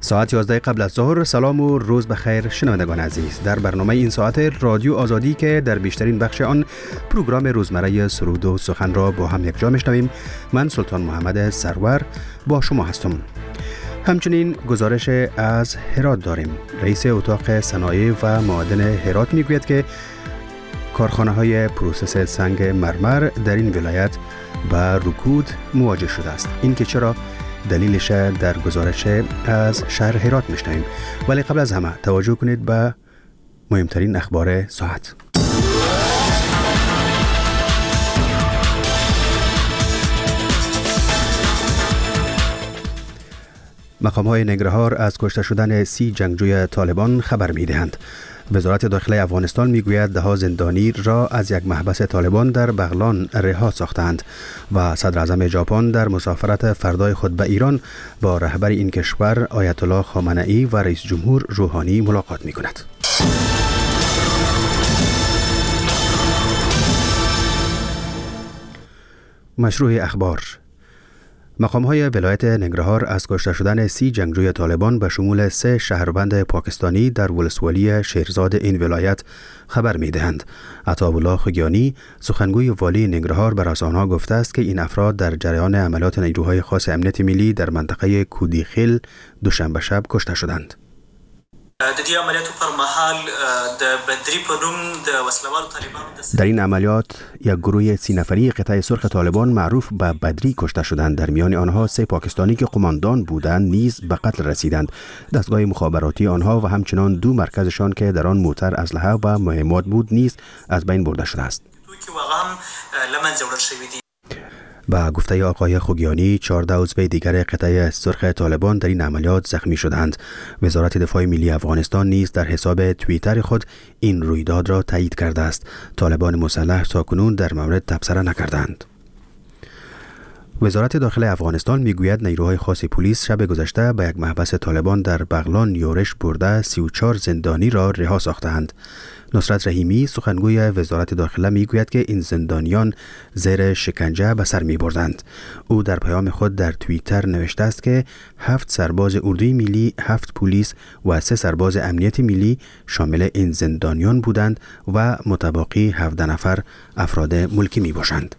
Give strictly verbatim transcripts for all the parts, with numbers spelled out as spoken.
ساعت یازده قبل از ظهر. سلام و روز بخیر شنوندگان عزیز. در برنامه این ساعت رادیو آزادی که در بیشترین بخش آن پروگرام روزمره سرود و سخن را با هم یکجا میشنویم، من سلطان محمد سرور با شما هستم. همچنین گزارش از هرات داریم. رئیس اتاق صنایع و معادن هرات میگوید که کارخانه های پروسس سنگ مرمر در این ولایت با رکود مواجه شده است. این که چرا دلیلش در گزارش از شهر هرات میشنویم، ولی قبل از همه توجه کنید به مهمترین اخبار ساعت. مقام‌های ننگرهار از کشته شدن سی جنگجوی طالبان خبر می‌دهند. وزارت داخلی افغانستان میگوید ده ها زندانی را از یک محبس طالبان در بغلان رها ساختند و صدر اعظم ژاپن در مسافرت فردای خود به ایران با رهبر این کشور آیت الله خامنه‌ای و رئیس جمهور روحانی ملاقات می‌کند. مشروع اخبار. مقام‌های ولایت ننگرهار از کشته شدن سی جنگجوی طالبان به شمول سه شهروند پاکستانی در ولسوالی شیرزاد این ولایت خبر می‌دهند. عطاالله خگیانی سخنگوی والی ننگرهار به رسانه‌ها گفته است که این افراد در جریان عملیات نیروهای خاص امنیت ملی در منطقه کودیخیل دوشنبه شب کشته شدند. د دې عملیاتو پر مهال د بدری په نوم د وسلوالو طالبانو در این عملیات یک گروه سی نفری قطعه سرخ طالبان معروف به بدری کشته شدند. در میان آنها سه پاکستانی که قماندان بودند نیز به قتل رسیدند. دستگاه مخابراتی آنها و همچنان دو مرکزشان که در آن موتر اسلحه و مهمات بود نیز از بین برده شده است. با گفته آقای خوگیانی چهارده عضو دیگر قطعه سرخ طالبان در این عملیات زخمی شدند. وزارت دفاع ملی افغانستان نیز در حساب توییتر خود این رویداد را تایید کرده است. طالبان مسلح تاکنون در مورد تبصره نکردند. وزارت داخلی افغانستان میگوید نیروهای خاص پلیس شب گذشته به یک محبس طالبان در بغلان یورش برده سی و چهار زندانی را رها ساختند. نصرت رحیمی سخنگوی وزارت داخله میگوید که این زندانیان زیر شکنجه به سر می بردند. او در پیام خود در توییتر نوشته است که هفت سرباز اردوی ملی، هفت پلیس و سه سرباز امنیت ملی شامل این زندانیان بودند و متباقی هفده نفر افراد ملکی می باشند.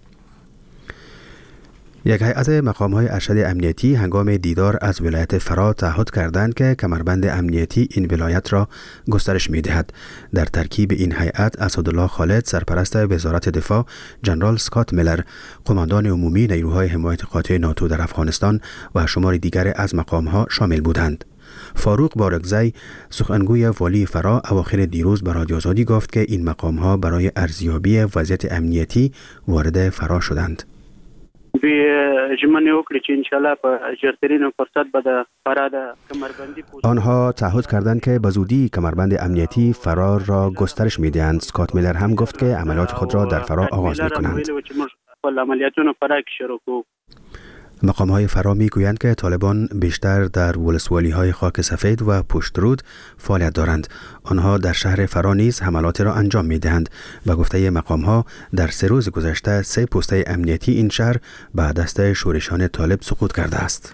یک هیئت مقام‌های ارشد امنیتی هنگام دیدار از ولایت فرا تعهد کردند که کمربند امنیتی این ولایت را گسترش می‌دهد. در ترکیب این هیئت اسدالله خالد سرپرست وزارت دفاع، جنرال اسکات میلر قماندان عمومی نیروهای حمایت قاطع ناتو در افغانستان و شماری دیگر از مقام‌ها شامل بودند. فاروق بارگزی سخنگوی والی فرا اواخر دیروز به رادیو آزادی گفت که این مقام‌ها برای ارزیابی وضعیت امنیتی وارد فرا شدند. دوی ژمنه وکړي چې ان شاء الله په ژرترین فرصت به د فرا د کمربندی آنها تعهد کردند که به زودی کمربند امنیتی فرار را گسترش می‌دهند. اسکات میلر هم گفت که عملیات خود را در فرا آغاز می‌کنند. عملیاتونه فرا کې شروع کوو. مقام‌های فرا می‌گویند که طالبان بیشتر در ولسوالی‌های خاک سفید و پشترود فعالیت دارند. آنها در شهر فرا نیز حملاتی را انجام می‌دهند. به گفته مقام‌ها در سه روز گذشته سه پسته امنیتی این شهر به دست شورشان طالب سقوط کرده است.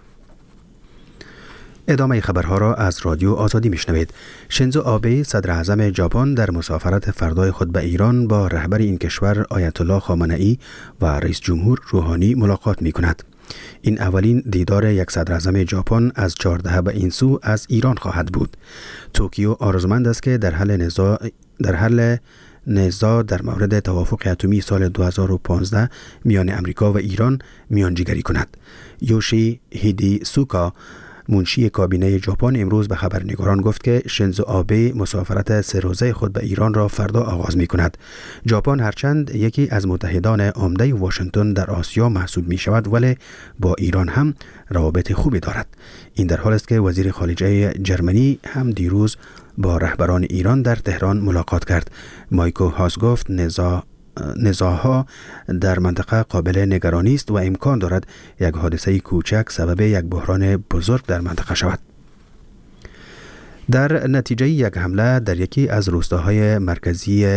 ادامه خبرها را از رادیو آزادی میشنوید. شینزو آبه صدر اعظم ژاپن در مسافرت فردای خود به ایران با رهبر این کشور آیت الله خامنه‌ای و رئیس جمهور روحانی ملاقات می‌کند. این اولین دیدار یک صدر اعظم ژاپن از چهارده به این سو از ایران خواهد بود. توکیو آرزومند است که در حل نزاع در حل نزاع در مورد توافق اتمی سال دو هزار و پانزده میان امریکا و ایران میانجیگری کند. یوشی هیدی سوکا منشی کابینه ژاپن امروز به خبرنگاران گفت که شینزو آبه مسافرت سه روزه خود به ایران را فردا آغاز می کند. ژاپن هرچند یکی از متحدان عمده واشنگتن در آسیا محسوب می شود، ولی با ایران هم روابط خوبی دارد. این در حال است که وزیر خارجه جرمنی هم دیروز با رهبران ایران در تهران ملاقات کرد. مایکو هاس گفت نزاع نزاع‌ها در منطقه قابل نگرانی است و امکان دارد یک حادثه کوچک سبب یک بحران بزرگ در منطقه شود. در نتیجه یک حمله در یکی از روستاهای مرکزی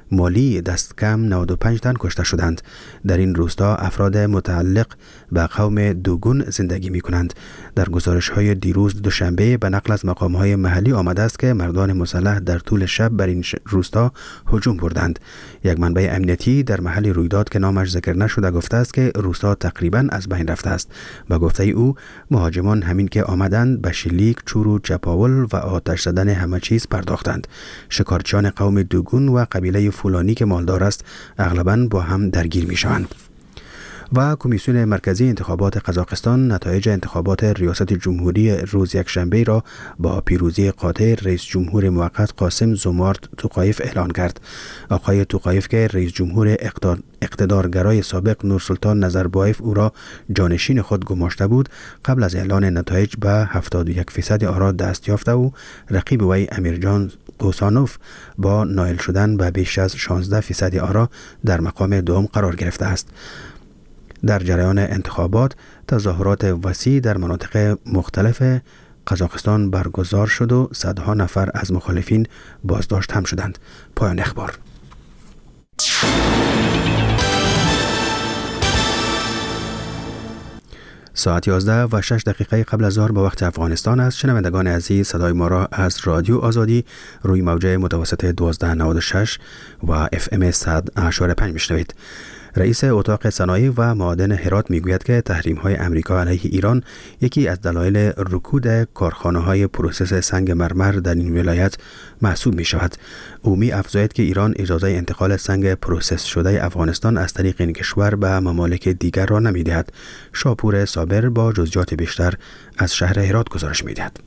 مالی دست کم نود و پنج تن کشته شدند. در این روستا افراد متعلق به قوم دوگون زندگی می کنند. در گزارش های دیروز دوشنبه به نقل از مقام های محلی آمده است که مردان مسلح در طول شب بر این روستا هجوم بردند. یک منبع امنیتی در محل رویداد که نامش ذکر نشده گفته است که روستا تقریبا از بین رفته است. به گفته او مهاجمان همین که آمدند به شلیک، چور و چپاول و آتش زدن همه چیز پرداختند. شکارچیان قوم دوگون و قبیله فولانی که مالدار است اغلباً با هم درگیر می شوند. و کمیسیون مرکزی انتخابات قزاقستان نتایج انتخابات ریاست جمهوری روز یکشنبه را با پیروزی قاطع رئیس جمهور موقت قاسم زومارت توقایف اعلان کرد. آقای توقایف که رئیس جمهور اقتدارگرای سابق نورسلطان نظربایف او را جانشین خود گماشته بود، قبل از اعلان نتایج به هفتاد و یک فیصد آرا دست یافته و رقیب وی امیرجان قوسانوف با نائل شدن به بیش از شانزده فیصد آرا در مقام دوم قرار گرفته است. در جریان انتخابات تظاهرات وسیع در مناطق مختلف قزاقستان برگزار شد و صدها نفر از مخالفین بازداشت هم شدند. پایان اخبار. ساعت یازده و شش دقیقه قبل از ظهر به وقت افغانستان است. شنوندگان عزیز، صدای ما را از رادیو آزادی روی موجه متوسط دوازده نود و شش و اف ام صد و هشت و پنج میشنوید. رئیس اتاق صنایع و معادن هرات میگوید که تحریم‌های امریکا علیه ایران یکی از دلایل رکود کارخانه‌های پروسس سنگ مرمر در این ولایت محسوب می‌شود. او می‌افزاید که ایران اجازه انتقال سنگ پروسس شده افغانستان از طریق این کشور به ممالک دیگر را نمی‌دهد. شاپور صابر با جزئیات بیشتر از شهر هرات گزارش می‌دهد.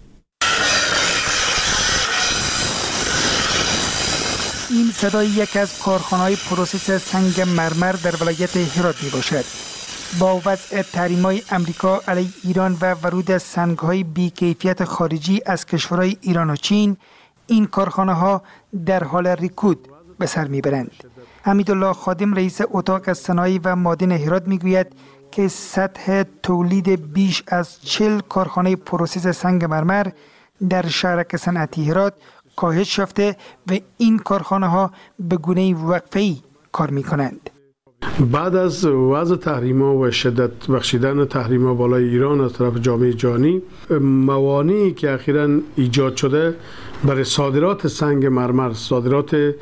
این صدای یک از کارخانه‌های پروسس سنگ مرمر در ولایت هرات می باشد. با وضع تحریم‌های امریکا علیه ایران و ورود سنگ‌های بی‌کیفیت خارجی از کشورهای ایران و چین، این کارخانه‌ها در حال رکود به سر می‌برند. حمیدالله خادم رئیس اتاق صنایع و معادن هرات می‌گوید که سطح تولید بیش از چهل کارخانه پروسس سنگ مرمر در شهرک صنعتی هرات کاهش یافته و این کارخانه ها به گونه وقفه‌ای کار می کنند. بعد از وضع تحریم‌ها و شدت بخشیدن تحریم‌ها بالای ایران از طرف جامعه جهانی، موانعی که اخیراً ایجاد شده برای صادرات سنگ مرمر، صادرات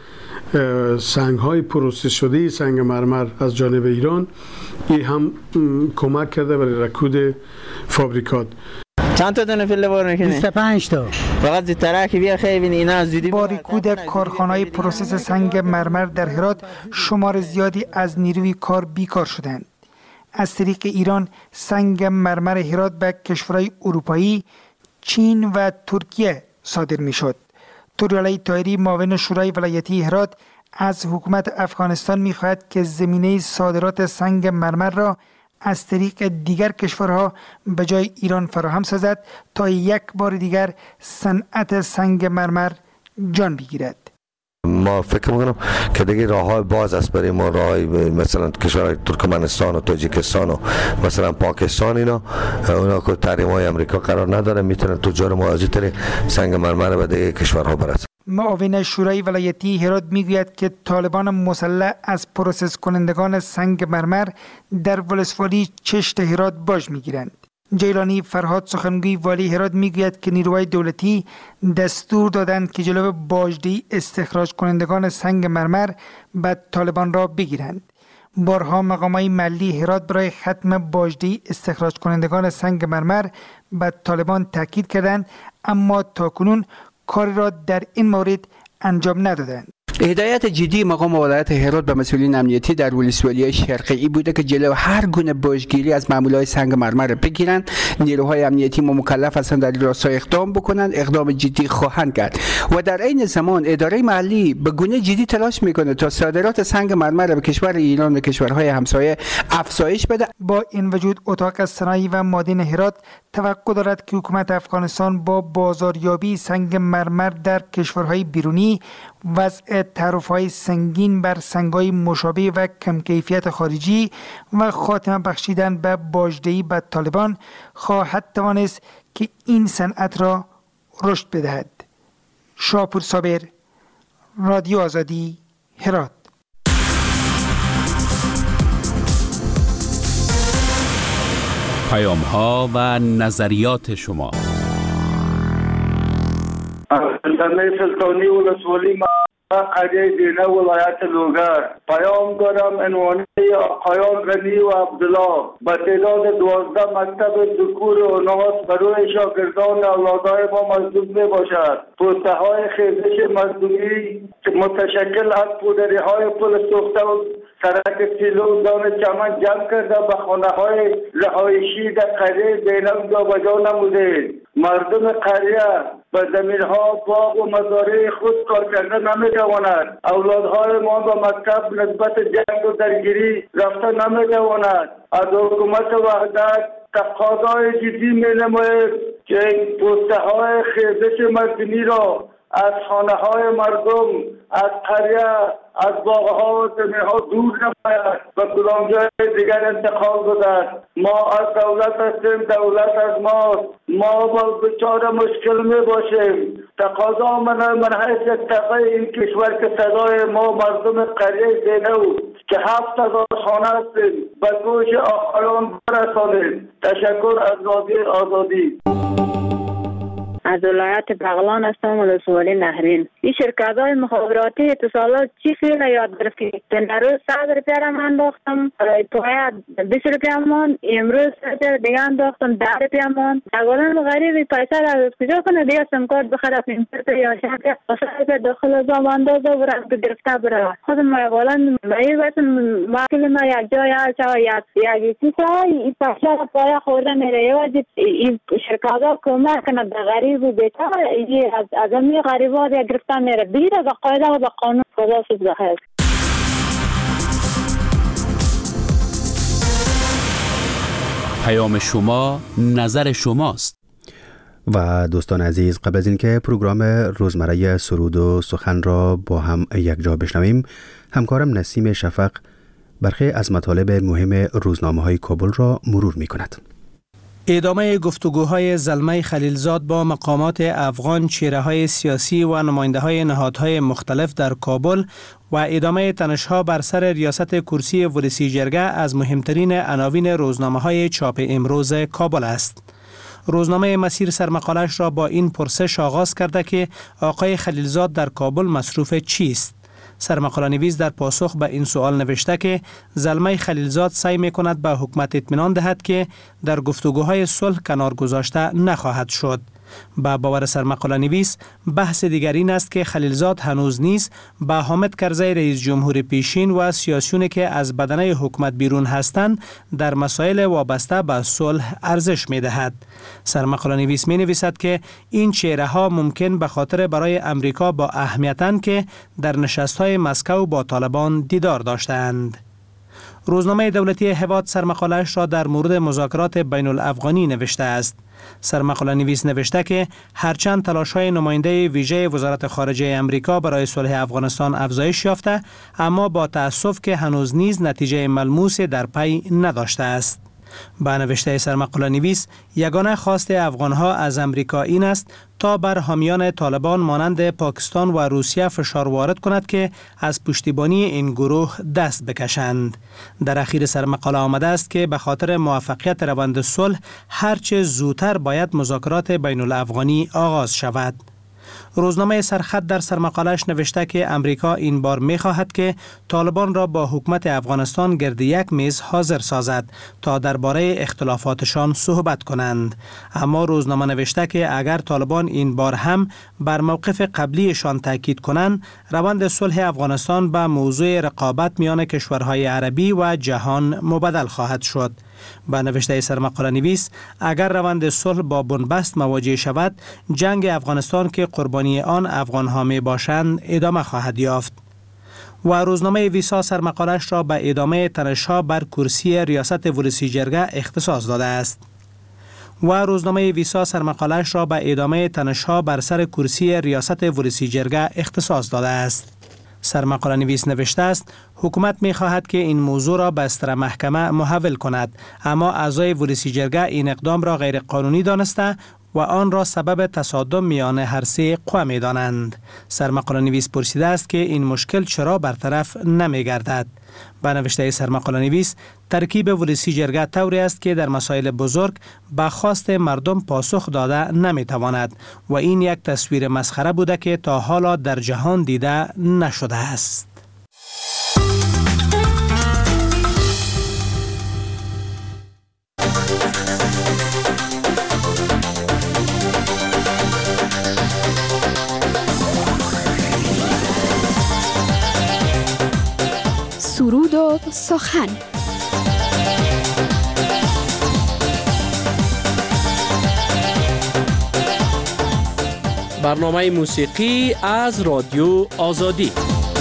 سنگ‌های پروسس شده سنگ مرمر از جانب ایران، این هم کمک کرده برای رکود فابریکات. چند تا دونه فیله بار میکنه؟ بیست و پنج تا. فقط زودتر که بیا خیلی ببین اینا از زودی با رکود کارخانه‌های پروسس سنگ مرمر در هرات شمار زیادی از نیروی کار بیکار شدند. از طریق ایران سنگ مرمر هرات به کشورهای اروپایی، چین و ترکیه صادر میشد. توریالی طاهری معاون شورای ولایتی هرات از حکومت افغانستان میخواهد که زمینه صادرات سنگ مرمر را از طریق دیگر کشورها به جای ایران فراهم سازد تا یک بار دیگر صنعت سنگ مرمر جان بگیرد. ما فکر میکنم که دیگه راه‌های باز است برای ما، راه‌های مثلا کشورهای ترکمنستان و تاجیکستان و مثلا پاکستان، اینا اونا که تحریم‌های امریکا قرار نداره، میتونن تجار ما از طریق سنگ مرمر به دیگه کشورها برسن. معاون شورای ولایتی هرات میگوید که طالبان مسلح از پروسس کنندگان سنگ مرمر در ولسوالی چشت هرات باج میگیرند. جیلانی فرهاد سخنگوی والی هرات میگوید که نیروهای دولتی دستور دادند که جلو باجدهی استخراج کنندگان سنگ مرمر به طالبان را بگیرند. بارها مقامات محلی هرات برای ختم باجدهی استخراج کنندگان سنگ مرمر به طالبان تاکید کردند، اما تاکنون کاری را در این مورد انجام ندادند. هدایت جدی مقام ولایت هرات به مسئولین امنیتی در ولسوالی شرقی بوده که جلو هر گونه باجگیری از مامورای سنگ مرمر بگیرند. نیروهای امنیتی ما مکلف هستند در این راستا اقدام بکنند، اقدام جدی خواهند کرد و در عین زمان اداره محلی به گونه جدی تلاش میکنه تا صادرات سنگ مرمر به کشور ایران و کشورهای همسایه افزایش بده. با این وجود اتاق صنایع و معادن هرات توقع دارد که حکومت افغانستان با بازاریابی سنگ مرمر در کشورهای بیرونی، وضع تعرفه‌های سنگین بر سنگ‌های مشابه و کم کیفیت خارجی و خاتمه بخشیدن به باجدهی به طالبان خواهد توانست که این صنعت را رشد بدهد. شاپور صابر، رادیو آزادی، هرات. پیام ها و نظریات شما. زمین سلطانی ولسوالی قریه دینه ولایت لوگر پیام دارم عنوانی آقایان غنی و عبدالله به تعداد دوازده مکتب ذکور و اناث برای شاگردان اولادهای ما مصدوم می باشد. پوسته های خیزش مصدومی متشکل از پودری های پل سوخته و سرک سیلو دان چمن جمع کرده به خانه های رهایشی در قریه دینه جابجا نموده. مردم قریه به زمین ها باغ و مزارع خود کار کرده نمی تواند. اولادهای ما به مکتب نسبت جنگ و درگیری رفته نمی تواند. از حکومت وحدت تقاضای جدی می نماید که پوسته های خیزش مردمی را از خانه های مردم، از قریه، از باغ ها و زمین ها دور نماید و کدام جای دیگر انتقال بدهد. ما از دولت هستیم، دولت از ماست. ما با بچار مشکل می باشیم. تقاضا من من حیث تقیه این کشور که صدای ما مردم قریه دینه که هفت هزار خانه هستیم به گوش آقایان برسانیم. تشکر از رادیو آزادی. از ولایت بغلان هستم، ولسوالی نهرین. این شرکت های مخابراتی اتصالات چی خیلی یاد گرفتی؟ روز صد روپیه من انداختم، پایه بیست روپیه مان، امروز صد دیگه انداختم ده روپیه مان. اگران غریبی پیسه را از کجا کنه دیگه سم کارت بخره پینتر یا شرکت صد روپیه داخل از آم اندازه و رفت گرفته بره. خودم اگران بایی بسن ماکل ما یک جای هست و یک یکی سای این پیسه را پایه خورده میره. یه وقت این شرکت ها کمک کنه به غریب و بیتر از از امی غریبات یا گرفتن میره بیره به قاعده و به قانون. خدا شد بخیر. پیام شما نظر شماست. و دوستان عزیز، قبل از اینکه پروگرام روزمره سرود و سخن را با هم یک جا بشنویم، همکارم نسیم شفق برخی از مطالب مهم روزنامه‌های کابل را مرور می‌کند. ادامه گفتگوهای زلمه خلیلزاد با مقامات افغان، چهره‌های سیاسی و نماینده‌های نهادهای مختلف در کابل و ادامه تنش‌ها بر سر ریاست کرسی ولسی جرگه از مهمترین عناوین روزنامه‌های چاپ امروز کابل است. روزنامه مسیر سرمقالش را با این پرسش آغاز کرده که آقای خلیلزاد در کابل مصروف چیست؟ سرمقاله نویس در پاسخ به این سوال نوشته که زلمه خلیلزاد سعی می کند به حکومت اطمینان دهد که در گفتگوهای صلح کنار گذاشته نخواهد شد. با باور سرمقاله نویس، بحث دیگر این است که خلیلزاد هنوز نیز به حامد کرزی رئیس جمهور پیشین و سیاسیونی که از بدنه حکومت بیرون هستند در مسائل وابسته به صلح ارزش می دهد. سرمقاله نویس می نویسد که این چهره ها ممکن به خاطر برای امریکا با اهمیتند که در نشست‌های مسکو با طالبان دیدار داشتند. روزنامه دولتی هواد سرمقاله‌اش را در مورد مذاکرات بین الافغانی نوشته است. سرمقاله نویس نوشته که هرچند تلاش‌های نماینده ویژه وزارت خارجه امریکا برای صلح افغانستان افزایش یافته، اما با تأسف که هنوز نیز نتیجه ملموس در پی نداشته است. با نوشته سرمقاله نویس، یگانه خواست افغانها از امریکا این است تا بر حامیان طالبان مانند پاکستان و روسیه فشار وارد کند که از پشتیبانی این گروه دست بکشند. در اخیر سرمقاله آمده است که به خاطر موفقیت روند صلح هرچه زودتر باید مذاکرات بین الافغانی آغاز شود. روزنامه سرخط در سرمقاله‌اش نوشته که امریکا این بار می‌خواهد که طالبان را با حکومت افغانستان گرد یک میز حاضر سازد تا درباره اختلافاتشان صحبت کنند. اما روزنامه نوشته که اگر طالبان این بار هم بر موقف قبلیشان تاکید کنند، روند صلح افغانستان به موضوع رقابت میان کشورهای عربی و جهان مبدل خواهد شد. با نوشته سرمقاله نویس، اگر روند صلح با بنبست مواجه شود، جنگ افغانستان که قربانی آن افغان‌ها می باشند ادامه خواهد یافت. و روزنامه ویسا سرمقاله‌اش را به ادامه تنش‌ها بر کرسی ریاست ولسی جرگه اختصاص داده است. و روزنامه ویسا سرمقاله‌اش را به ادامه تنش‌ها بر سر کرسی ریاست ولسی جرگه اختصاص داده است. سرمقاله نویس نوشته است حکومت می خواهد که این موضوع را به استر محکمه محول کند، اما اعضای ولسی جرگه این اقدام را غیر قانونی دانسته و آن را سبب تصادم میان هر سه قوه می دانند. سرمقاله نویس پرسیده است که این مشکل چرا برطرف نمی گردد. به نوشته سرمقاله نویس، ترکیب ولسی جرگه طوری است که در مسائل بزرگ به خواست مردم پاسخ داده نمیتواند و این یک تصویر مسخره بوده که تا حالا در جهان دیده نشده است. سرود و سخن. برنامه موسیقی از رادیو آزادی.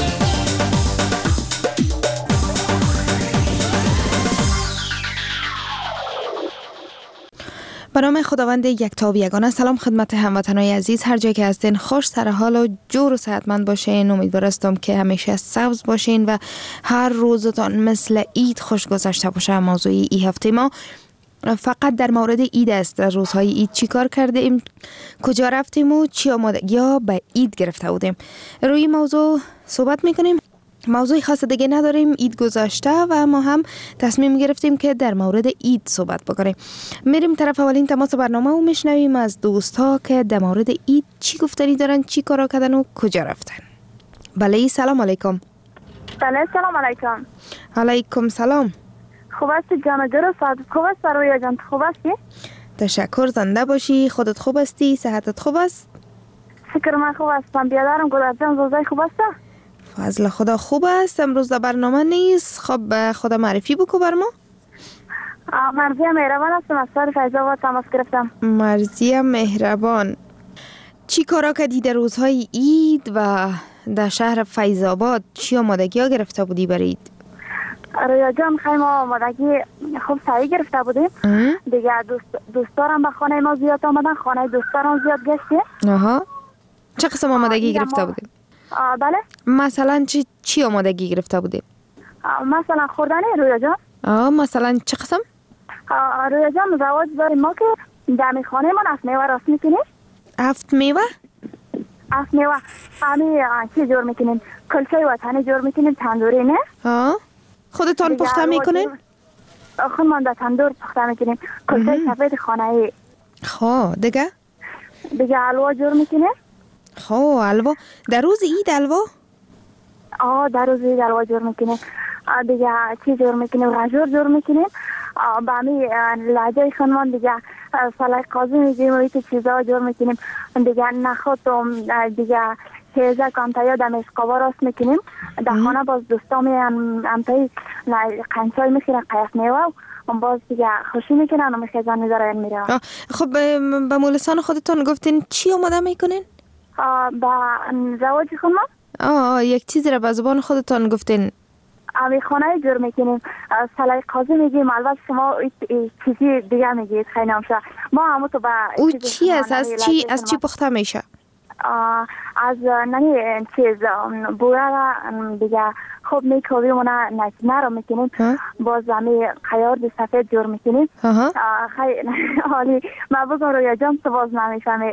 به نام خداوند یکتا و یگانه. سلام خدمت هموطنان عزیز، هر جای که هستین خوش سر حال و جور و صحتمند باشین. امیدوارم که همیشه سبز باشین و هر روزتان مثل عید خوش گذشته باشه. موضوع ای هفته ما فقط در مورد عید است. در روزهای عید چی کار کرده ایم، کجا رفتیم و چی آمادگی ها به عید گرفته بودیم، روی موضوع صحبت میکنیم. موضوعی خاص دیگه نداریم، عید گذشته و ما هم تصمیم گرفتیم که در مورد عید صحبت بکنیم. میریم طرف اولین تماس برنامه و میشنویم از دوست ها که در مورد عید چی گفتنی دارن، چی کارا کردن و کجا رفتن. بله، سلام علیکم. بله، سلام علیکم. علیکم سلام. خوب هستی جان جرو؟ صحت خوب است رویا جان؟ خوب هستی؟ تشکر، زنده باشی. خودت خوب هستی؟ صحتت خوب است؟ شکر، من خوب هستم. بیادرم گلاب جان زوزای خوب است؟ فضل خدا خوب است. امروز در برنامه نیست. خب خدا معرفی بکو بر ما. مرضیه مهربان هستم، از سر فیض‌آباد تماس گرفتم. مرضیه مهربان، چی کارا کردی در روزهای عید و در شهر فیض‌آباد؟ چی آمادگی ها گرفته بودی برای عید؟ رویا جان خیلی ما آمادگی خوب سعی گرفته بودیم. دیگه دوست دوستارم به خانه ما زیاد آمدن، خانه دوستارم زیاد گشتیم. آها، چه قسم آمادگی گرفته بودیم؟ بله، مثلا چی چی آمادگی گرفته بودیم؟ مثلا خوردنی رویا جان. آه، مثلا چه قسم؟ رویا جان رواج داریم ما که دمی خانه ما هفت میوه راست میکنیم. هفت میوه؟ هفت میوه همی چی جور میکنیم؟ کلچه وطنی جور میکنیم، تندوری نه؟ ها، خودتان پخته میکنین؟ خودمان در تندور پخته میکنیم، کلچه سفید خانه ای. خب دیگه؟ دیگه حلوا جور میکنیم. خب حلوا در روز عید؟ حلوا؟ آه، در روز عید حلوا جور میکنیم. دیگه چی جور میکنیم؟ غجور جور میکنیم. با همی لحجه خانمان دیگه سالای قاضی میگیم و ایت چیزا جور میکنیم. دیگه نخود و دیگه هیزه کامتایی در میسقابا راست میکنیم. در خانه باز دوستامی امتایی قنچای میخیرن، قیف میوه و باز دیگه خوشی میکنن و میخیزن میذارن میره. خب به مولسان خودتون گفتین چی آماده میکنین؟ با زواج خانمان؟ آه، یک چیزی را به زبان خودتان گفتین. امی خانه جور میکنیم، سلای قاضی میگیم. البته شما چیزی دیگه میگید، خیلی نامشه. ما همون تو با او چی است؟ از چی از چی پخته میشه؟ از نمی چیز بوره را دیگه خوب میکویم و نکنه رو میکنیم. باز همی خیار سفید جور میکنیم. خیلی حالی ما بگم رویا جان تو باز نمیفهمی.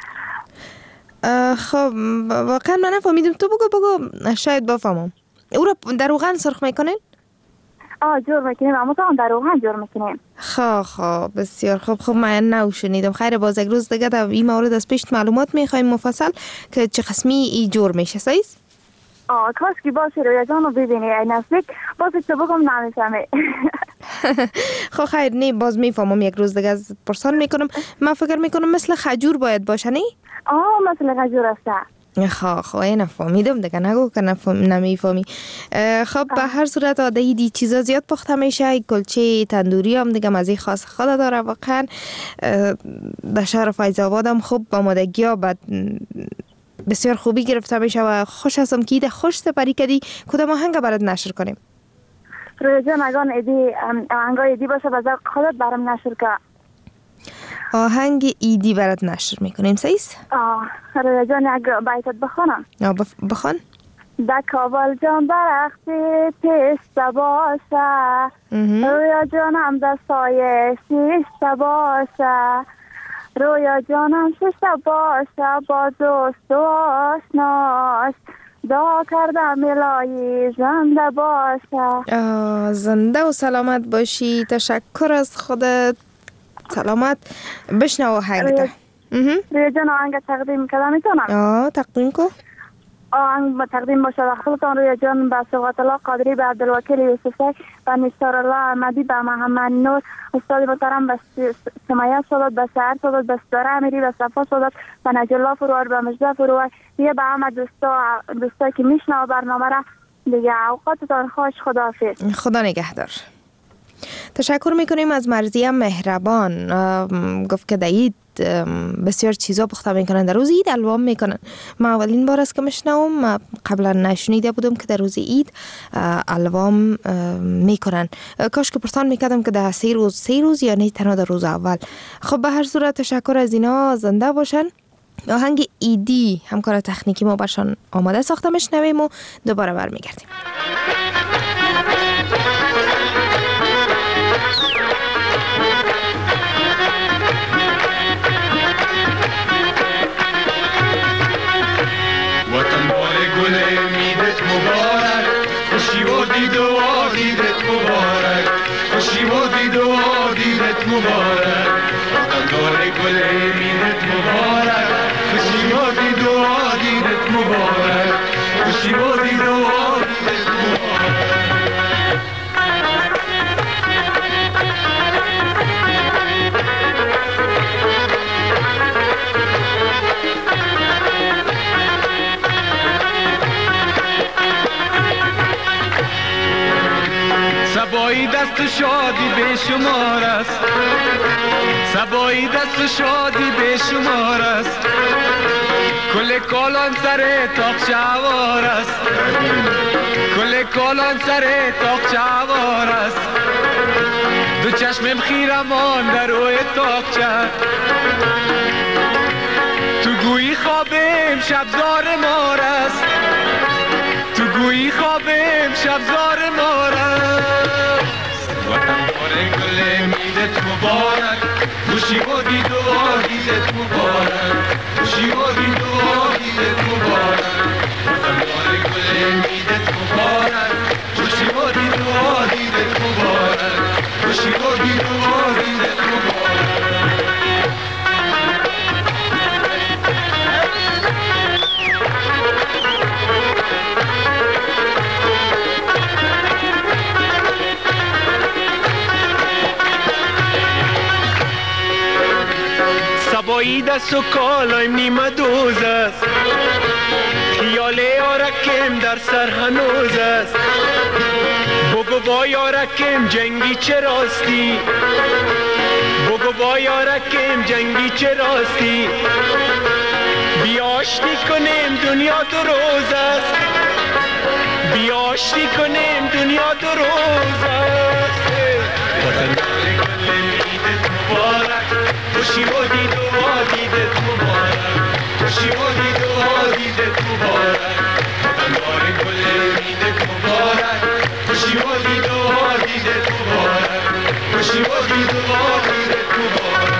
خب واقعا من نفهمیدم، تو بگو بگو شاید بفهمم. او را در روغن سرخ میکنین؟ آه، جور میکنیم، اما تو در روغن جور میکنیم. خب خب بسیار خوب. خب من نو شنیدم. خیر، باز یک روز دیگه در این مورد از پیش معلومات میخوایم مفصل که چه قسمی ای جور میشه. سایز؟ آه، کاش که باشه رویا جان رو ببینی ای نزدیک. باز تو بگم نمیفهمی. خب خیر، نه باز میفهمم، یک روز دیگه از پرسان میکنم. من فکر میکنم مثل خجور باید باشه، نه؟ آه، مثل خجور است. خب خب این فهمیدم دیگه، نگو که نمیفهمی. خب به هر صورت عادی دی چیزا زیاد پخته میشه. کلچه تندوری هم دیگه مزه خاص خود داره واقعا. در شهر فیض‌آباد هم خوب آمادگی ها بعد بسیار خوبی گرفته میشه و خوش هستم که ایده خوش سپری کردی. کدام آهنگ برات نشر کنیم؟ رویا جان اگان ایدی آهنگای ایدی باشه بذار خودت برام نشر که. آهنگ ایدی برات نشر میکنیم. سیس؟ آه، رویا جان یک بیتت بخونم. آه، بخون. در کابل جان درختی پیسته باشه، رویا جانم در سایه شیشته باشه، رویا جانم شیشته باشه با دوست و آشناش، دعا کردم الهی زنده باشه. زنده و سلامت باشی. تشکر از خودت. سلامت. بشنو آهنگ ده. روی جان آهنگ تقدیم کردم میتونم؟ آه تقدیم کو. آهنگ تقدیم باشه وقتتان. روی جان به صفات الله قادری، به عبدالوکیل یوسفی، به نثار الله احمدی، به محمد نور، استاد محترم، به سمیه سادات، به سعد سادات، به ستاره امیری، به صفا سادات، به نجی الله فروار، به مجده فروار، دیگه به همه دوستا دوستا که میشنوه برنامه را. دیگه اوقاتتان خوش. خداحافظ. خدا نگهدار. تشکر میکنیم از مرضیه مهربان. گفت که دعید بسیار چیزا پخته میکنن، در روز عید الوام میکنن. من اولین بار است که میشنوم، قبلا نشنیده بودم که در روز عید الوام میکنن. کاش که پرسان میکردم که در سه روز سه روز یا نه تنها در روز اول. خب به هر صورت تشکر از اینا. زنده باشن. آهنگ ایدی همکار تکنیکی ما برشان آماده ساخته میشنویم و دوباره برمیگردیم. وطن بار گل امیدت مبارک، خوشی و دید و دیدت مبارک، خوشی و دید و دیدت مبارک. وطن بار گل امیدت مبارک، خوشی و دید و دیدت مبارک، خوشی و دید و دیدت مبارک. سبایی دست شادی به شمار است، سبایی دست شادی به شمار است. کل کالان سر تاق شوار است، کل کالان سر تاق شوار است. دو چشمم خیرمان در روی تاقچه، تو گویی خوابم شبزار مار است، تو گویی خوابم شبزار مار است. وطن بار گل امیدت مبارک، خوشی و دید و دیدت مبارک، خوشی و دید و دیدت مبارک. وطن بار گل امیدت مبارک، خوشی و دید و دیدت مبارک، خوشی و دید و دیدت مبارک. سبایی دست و کالایم نیمه دوز است، خیال یارکم در سر هنوز است. بگو با یارکم جنگی چه راستی، بگو با یارکم جنگی چه راستی. بیاشتی کنیم دنیا دو روز است، بیاشتی کنیم دنیا دو روز است. وطن بار گل امیدت مبارک، خوشی و دید و دیدت مبارک، خوشی و دید و دیدت مبارک. وطن بار گل امیدت مبارک، خوشی و دید و دیدت مبارک، خوشی و دید و دیدت مبارک.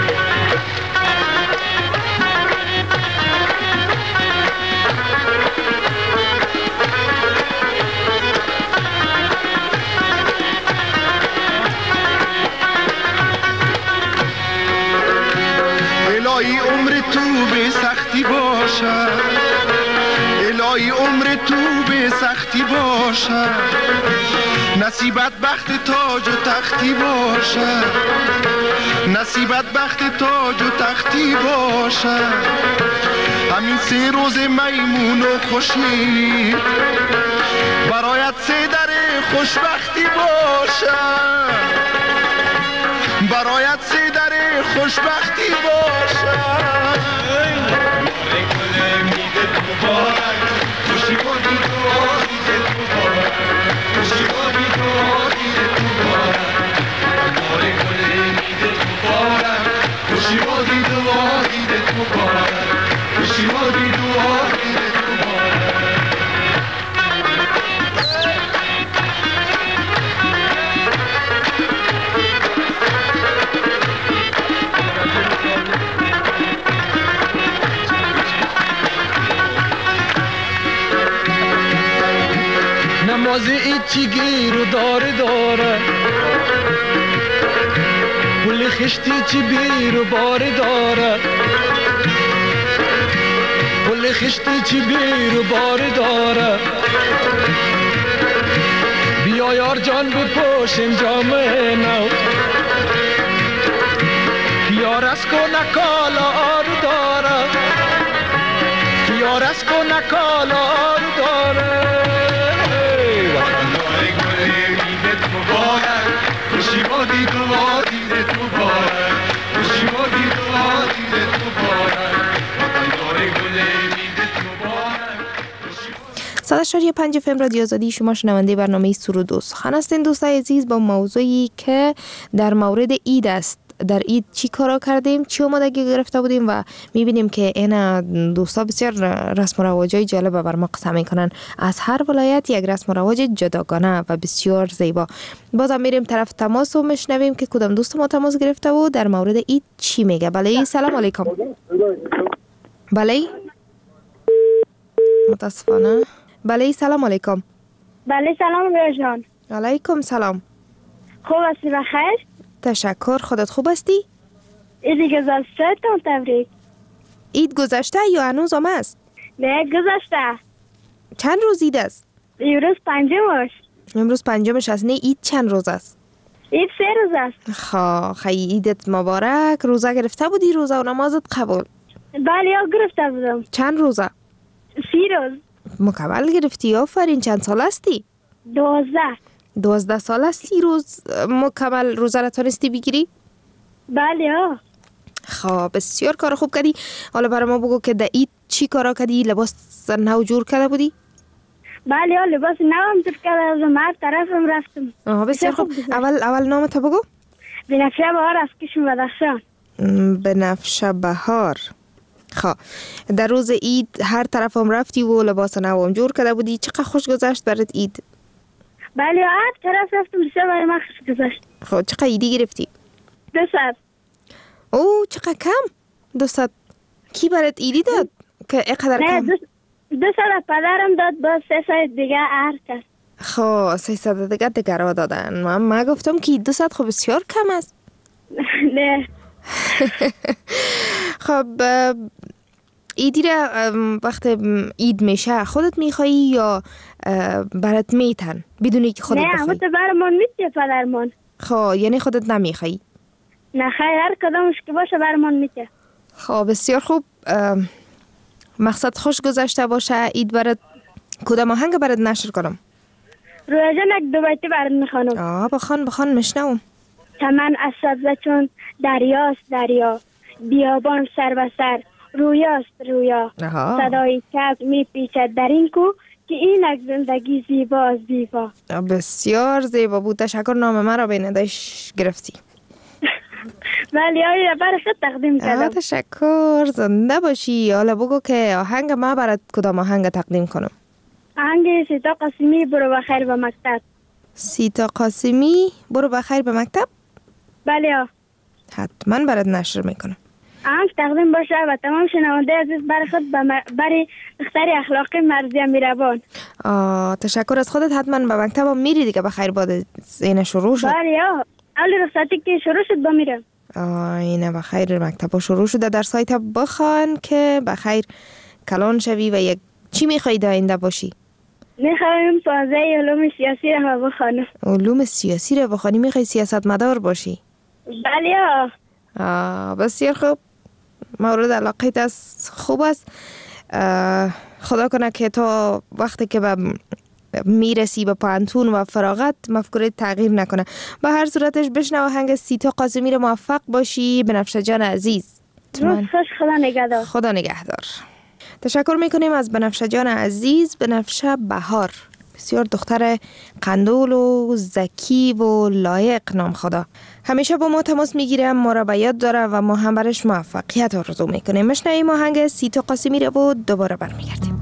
الهی عمر تو به سختی باشه، الهی عمر تو به سختی باشه. نصیبت بخت تاج و تختی باشه، نصیبت بخت تاج و تختی باشه. همین سه روز میمون و خوشی برایت سه در خوشبختی باشه، برایت سه در خوشبختی باشه. گل امیدت مبارک، خوشی و دید و دیدت مبارک، خوشی و دید و دیدت مبارک. بار گل امیدت مبارک، خوشی و دید و دیدت مبارک، خوشی و دید و دیدت مبارک. باز ایچی گیر و داره داره پول خشتی چی بیر و باره داره پول خشتی چی بیر و باره داره بیا یار جان بپوشیم جامعه نو یار از کنه کالا آرو داره یار از کنه کالا آرو داره وطن داره گلی میدت مبارک خوشی بادی دعا دیدت مبارک خوشی بادی دعا دیدت مبارک وطن داره گلی میدت مبارک صد و شش و پنج اف ام رادیو آزادی، شما شنونده برنامه سرود و سخن هستین دوستای عزیز، با موضوعی که در مورد عید است. در عید چی کارا کردیم، چی آمادگی گرفته بودیم و میبینیم که این دوستا بسیار رسم و رواجای جالب بر ما قصه میکنن. از هر ولایت یک رسم و رواج جداگانه و بسیار زیبا. بازم میریم طرف تماس و میشنویم که کدام دوست ما تماس گرفته و در مورد عید چی میگه. بله سلام علیکم. بله متاسفانه. بله سلام علیکم. بله سلام روژان. علیکم سلام. خوب هستی بخیر؟ تشکر. خودت خوب هستی؟ عید گذشته تون تبریک. عید گذشته یا هنوز هم است؟ نه گذشته. چند روز عید است؟ امروز پنجمش. امروز پنجمش است. نه عید چند روز است؟ عید سه روز است. خا خیلی عیدت مبارک. روزه گرفته بودی؟ روزه و نمازت قبول؟ بله یا گرفته بودم. چند روزه؟ سی روز. مکمل گرفتی؟ آفرین. چند سال هستی؟ دوازده. دوازده سال است. سی روز مکمل روزه را تونستی بگیری؟ بله ها. خب بسیار کار خوب کردی. حالا برای ما بگو که در عید چی کارا کردی؟ لباس نو جور کرده بودی؟ بله ها لباس نو هم جور کرده بودم. هر طرفم رفتم. آها بسیار خوب. اول اول نامت بگو. بنفشه بهار از کشم بدخشان. بنفشه بهار. خب در روز عید هر طرفم رفتی و لباس نو هم جور کرده بودی. چقدر خوش گذشت برات عید؟ بله هر طرف رفتم بسیار برای من خوش گذشت. خب چقدر عیدی گرفتی؟ دو صد. او چقدر کم؟ دو صد. کی برات عیدی داد که اینقدر کم؟ نه دو صد پدرم داد، با سه صد دیگه عرض کرد. خب سه صد دیگه دیگر را دادن. من ما گفتم که دو صد خب بسیار کم است. نه. خب عیدی را وقت عید میشه خودت میخوایی یا برات میتن بدونی که خودت بخوایی؟ نه همه برمان میتیه پدرمان. خب یعنی خودت نمیخوایی؟ نه خیلی هر کدامش که باشه برمان میتیه. خب بسیار خوب. مقصد خوش گذشته باشه. عید برات کدام آهنگ برات نشر کنم؟ رویجان یک دو بیتی برات میخوانم. آه بخوان بخوان میشنوم. چمن از سبزه چون دریاست دریا، بیابان سر به سر رویاست رویا. صدای کبک میپیچد در این کو که اینک زندگی زیباست زیبا. بسیار زیبا بود. تشکر. نام من را بینندش گرفتی. ولی آیا برای خود تقدیم کردم. تشکر. زنده باشی. حالا بگو که آهنگ ما برات کدام آهنگ تقدیم کنم؟ آهنگ سیتا قاسمی برو بخیر به مکتب. سیتا قاسمی برو بخیر به مکتب؟ بله. حتما برات نشر میکنم. آهنگ تقدیم باشه و تمام شنونده عزیز برای خود برای دختر اخلاقی مرضیه میربان. آه تشکر از خودت. حتما به مکتب هم میری دیگه بخیر باده. اینه شروع شد. بله اولی رخصتی که شروع شد با میرم. آه اینه بخیر مکتب شروع شده. در سایت بخوان که بخیر کلان شوی و یک چی میخوایی در آینده باشی؟ میخوایم پانزده علوم سیاسی را بخوانم. علوم سیاسی را بخوانی؟ میخوای سیاست مدار باشی؟ بله. آه بسیار خوب. مورد علاقیت است. خوب است. خدا کنه که تا وقتی که به میرسی به پانتون و فراغت مفکوره تغییر نکنه. به هر صورتش بشنو آهنگ سیتا قاسمی رو. موفق باشی بنفشه جان عزیز. روز خوش. خدا نگهدار. خدا نگهدار. تشکر میکنیم از بنفشه جان عزیز. بنفشه بهار بسیار دختر قندول و ذکی و لایق نام خدا. همیشه با ما تماس میگیره، ما را به یاد داره و ما هم برش موفقیت آرزو میکنیم. مشنویم آهنگ سیتا قاسمی رو و دوباره برمیگردیم.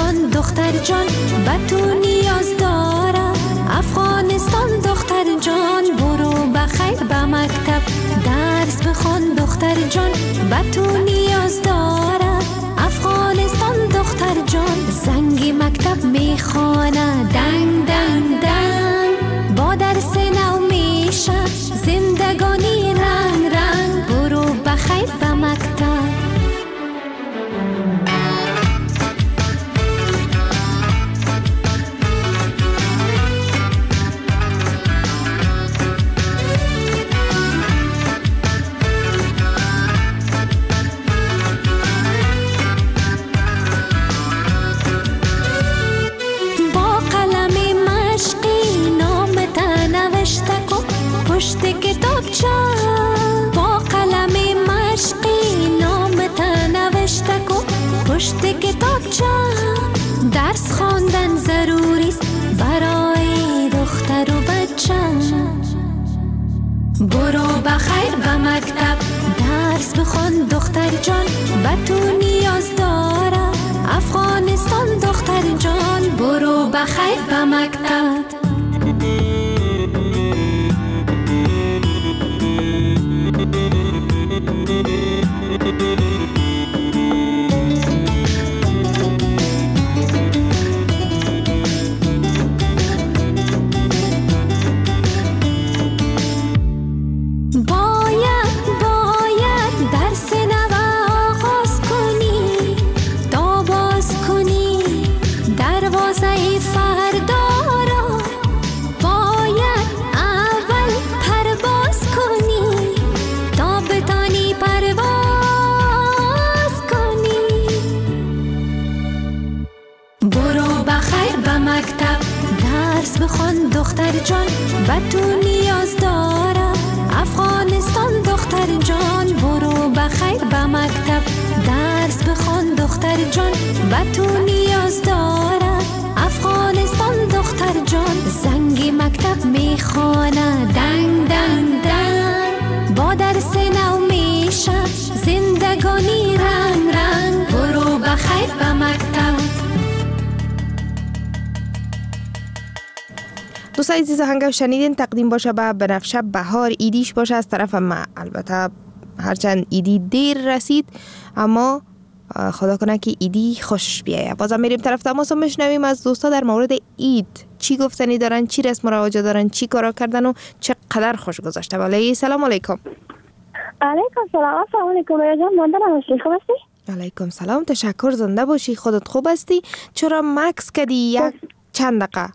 بخوان دختر جان، به تو نیاز داره. افغانستان دختر جان، برو بخیر به مکتب درس بخوان دختر جان، به تو نیاز داره. افغانستان دختر جان، زنگ مکتب میخوانه دنگ دنگ دنگ، با درس نو میشه زندگانی رنگ رنگ. برو بخیر به مکتب. پشت کتابچه با قلم مشقی نامت نوشته کن. پشت کتابچه درس خواندن ضروری است برای دختر و بچه. برو بخیر به مکتب درس بخوان دختر جان، به تو نیاز داره. افغانستان دختر جان، برو بخیر به مکتب. بخوان دختر جان، به تو نیاز داره. افغانستان دختر جان، برو بخیر به مکتب درس بخوان دختر جان، به تو نیاز داره. افغانستان دختر جان، زنگ مکتب میخوانه دنگ دنگ دنگ، با درس نو میشه زندگانی رنگ رنگ. برو بخیر به مکتب. دوستان عزیز، آهنگ شنیدین تقدیم باشه به بنفشه بهار. ایدیش باشه از طرف ما. البته هرچند ایدی دیر رسید، اما خدا کنه که ایدی خوش بیایه. بازم میریم طرف تماس میشنویم از دوستا در مورد اید. چی گفتنی دارن، چی رسم و رواج دارن، چی کارا کردن و چقدر خوش گذشته. ولی سلام علیکم. علیکم سلام. السلام علیکم جان. ماندن هستی؟ خوب هستی؟ علیکم سلام. تشکر. زنده باشی. خودت خوب هستی؟ چرا مکس کردی یک چند دقیقه؟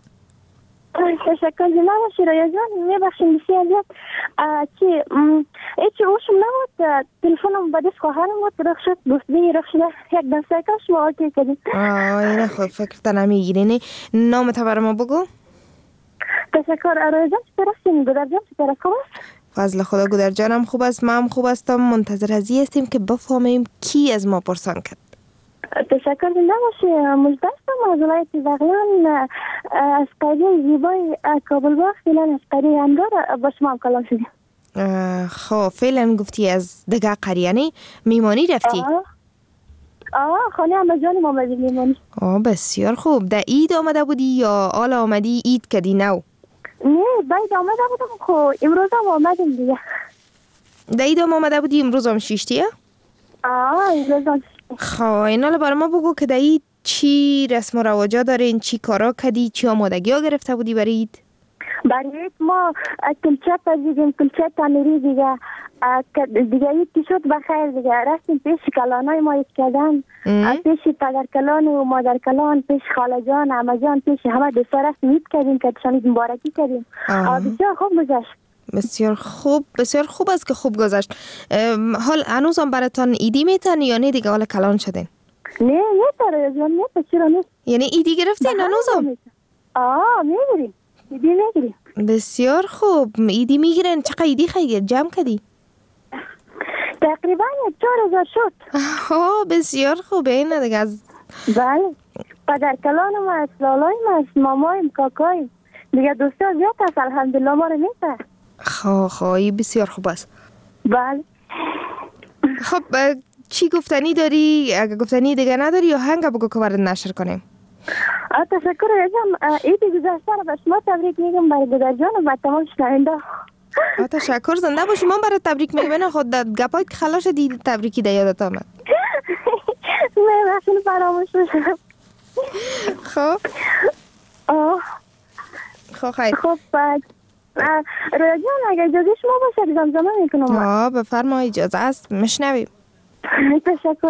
تشکر زنده باشی ریا جان. میبخشیم بسیار زیاد چی ایچی اوشم نبود، تلفنم با دست خواهرم بود، رخ شد دوستی رخ شده یک دسته کش ما آکی کردیم. آه اینه خود فکر تا نمیگیرینی. نام تا برای ما بگو. تشکر ریا جان. چطور هستیم؟ گودر جان چطور خوب است؟ فضل خدا گودر جانم خوب است، ما هم خوب هستم. منتظر ازی هستیم که بفهمیم کی از ما پرسان کرد. تشکر زنده باشی. مجدستم از ولایت بغلان، از قریه زیبای کابل باغ، فعلا از قریه انگار با شما هم کلام شدیم. خب فعلا گفتی از دیگه قریه نی میمانی رفتی؟ آه آه خانه همه جانم آمدی میمانی. آه بسیار خوب. در اید آمده بودی یا آل آمدی اید کدی نو؟ نه باید آمده بودم. خب امروز هم آمدیم دیگه. در اید هم آمده بودی امروز هم شیشتیه؟ آه امروز هم. خب اینا برای ما بگو که در اید چی رسم و رواجا دارین، چی کارا کدی، چی آمادگی ها گرفته بودی برای اید؟ برای اید ما کلچه پزیدیم، کلچه تمیری دیگه دیگه اید که شد بخیر دیگه. رفتیم پیش کلانای ما اید کردن، پیش پدر کلان و مادر کلان، پیش خاله جان، عمه جان، پیش همه دوستا رفتیم اید کردیم که تشانید مبارکی کردیم. بسیار خوب گذشت. بسیار خوب. بسیار خوب است که خوب گذشت. حال هنوز هم براتان ایدی میتن یا نه دیگه حالا کلان شدین؟ نه نه تاره جان نه چرا نه. یعنی ایدی گرفتین هنوز هم؟ آه میگیریم ایدی میگیریم. بسیار خوب. ایدی میگیرن. چقدر ایدی خیلی جمع کردی؟ تقریبا چهار هزار شد. آه بسیار خوبه. اینه دیگه از بله پدر کلانم است، لالایم است، مامایم، کاکایم دیگه دوستا زیاد است. الحمدلله ما رو میشه. خب خب بسیار خوب است. بله. خب چی گفتنی داری؟ اگه گفتنی دیگه نداری یا هنگا بگو که برد نشر کنیم؟ تشکر رجان. عید گذشته رو به شما تبریک میگم برای گذر جان و به تمام شنونده. تشکر، زنده باشی. من برای تبریک میگم خود گپای که خلاص دید تبریکی ده یادت آمد. من اصلا فراموش شدم. خب آه خب خیر. خب بعد رویا جان اگر اجازه شما باشه زمزمه میکنم. آه بفرما، اجازه است، مشنویم. تشکر.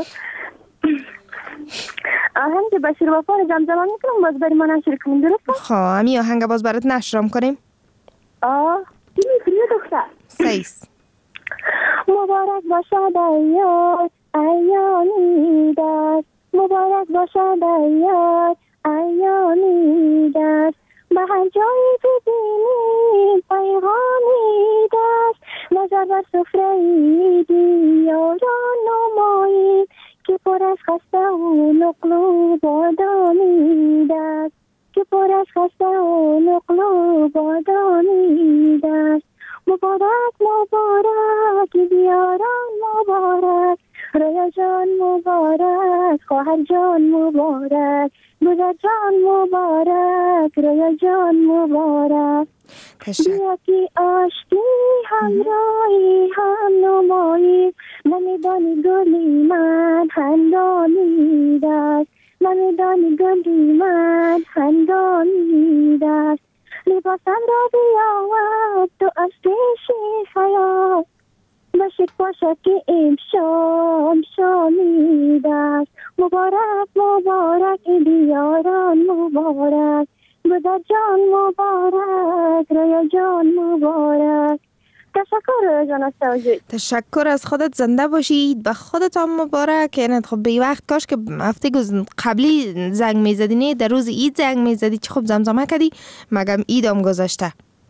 آهنگ بشیر وفا رو زمزمه میکنم، باز برای ما نشر کنیم، درسته؟ خب امی آهنگ باز برات نشرم کنیم. آه چی میکنی دختر؟ سیس. مبارک باشد ایاد ایامی دست، مبارک باشد ایاد ایامی دست، به هر جایی که بینیم پیغامی دست، نظر بر سفره ایدی یاران نماییم که پر از خسته و نقل و بادامی دست، که پر از خسته و نقل و بادامی دست. مبارک مبارک بیاران مبارک، رویا جان مبارک، خواهر جان مبارک، گذر جان مبارک، رویا جان مبارک. بیا که آشتی همراهی هم نمایی، نمیدانی گلی من هنگامی دست، نمیدانی گلی من هنگامی دست. لباسم را بیاورد تو از پیشی خیال، باشد باشد که این شام شامی دست. مبارک مبارک بیاران مبارک، گذر جان مبارک، رویا جان مبارک. تشکر رویا جان از توجه. تشکر از خودت، زنده باشید. به خودت هم مبارک. یعنی خب به وقت کاش که هفته قبلی زنگ میزدی، نه در روز عید زنگ میزدی، چه خوب زمزمه کردی، مگم عید هم گذاشته.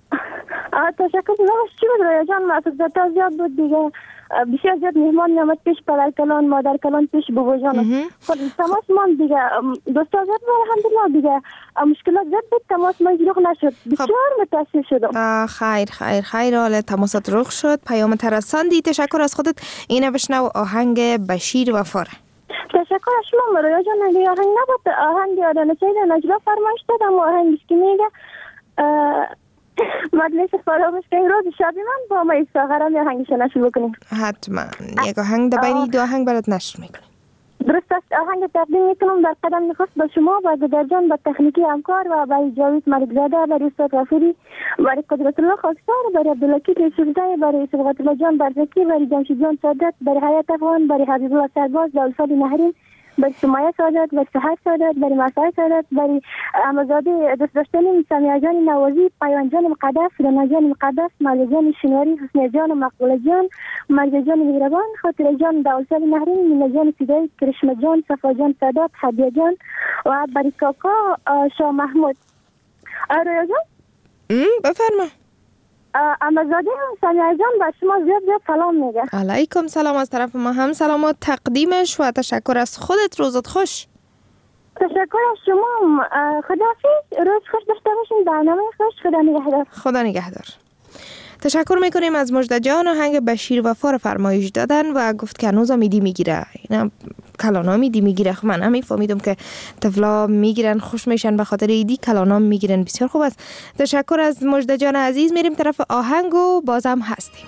تشکر. نماش چی بود رویا جان؟ مفزدتا زیاد بود دیگه، بسیار زیاد مهمان میامد پیش، پدر کلان مادر کلان پیش، بابا جان خود تماس من دیگه دوستا زیاد بود الحمدلله دیگه، مشکلات زیاد بود، تماس من رخ نشد، بسیار متاسف شدم. خیر خیر خیر، حالا تماسات رخ شد، پیام ترساندی. تشکر از خودت. اینه بشنو آهنگ بشیر وفا. تشکر از شما رویا جان. اگه آهنگ نبود آهنگ یادانه سید نجلا فرمایش دادم و آهنگش که میگه مجلس فراموش کنیم روز شادی من با ما ایستاغرم یا آهنگش نشر بکنیم. حتما یک آهنگ در بین دو آهنگ برات نشر میکنیم. درست است. آهنگ تقدیم میکنم در قدم نخست با شما، با گذر جان، با تکنیکی همکار و برای جاوید ملکزاده، برای استاد غفوری، برای قدرت الله خاکسار، برای عبداللطیف یوسفزی، برای صبغت الله جان برزکی، برای جمشید جان سعادت، برای حیات افغان، برای حبیب الله سرباز، برای الفاظ نهرین، برای سمایه سعادت، برای سحر سعادت، برای مسعود سعادت، برای احمدزاده دوست داشتنی، سمیه جان نوازی، پیوان جان مقدس، رنا جان مقدس، مریم جان شنواری، حسن جان مقبول جان، مریم جان مهربان، خاطر جان داوسل نهرین، مینا جان فدایی، کرشمه جان، صفا جان سعادت، هدیه جان و برای کاکا شاه محمود. رویا جان بفرما. احمدزاده سمیه جان با شما زیاد زیاد سلام میگه. علیکم سلام. از طرف ما هم سلامات تقدیمش و تشکر از خودت. روزت خوش. تشکر از شما. خداحافظ. روز خوش داشته باشین. برنامه خوش. خدا نگهدار. خدا نگهدار. تشکر میکنیم از مجده جان. آهنگ بشیر وفا رو فرمایش دادن و گفت که هنوز میدی میگیره، اینا کلانا میدی میگیره. خب من همی فهمیدم که طفلا میگیرن، خوش میشن به خاطر ایدی، کلانا میگیرن. بسیار خوب است. تشکر از مجده جان عزیز. میریم طرف آهنگ و بازم هستیم.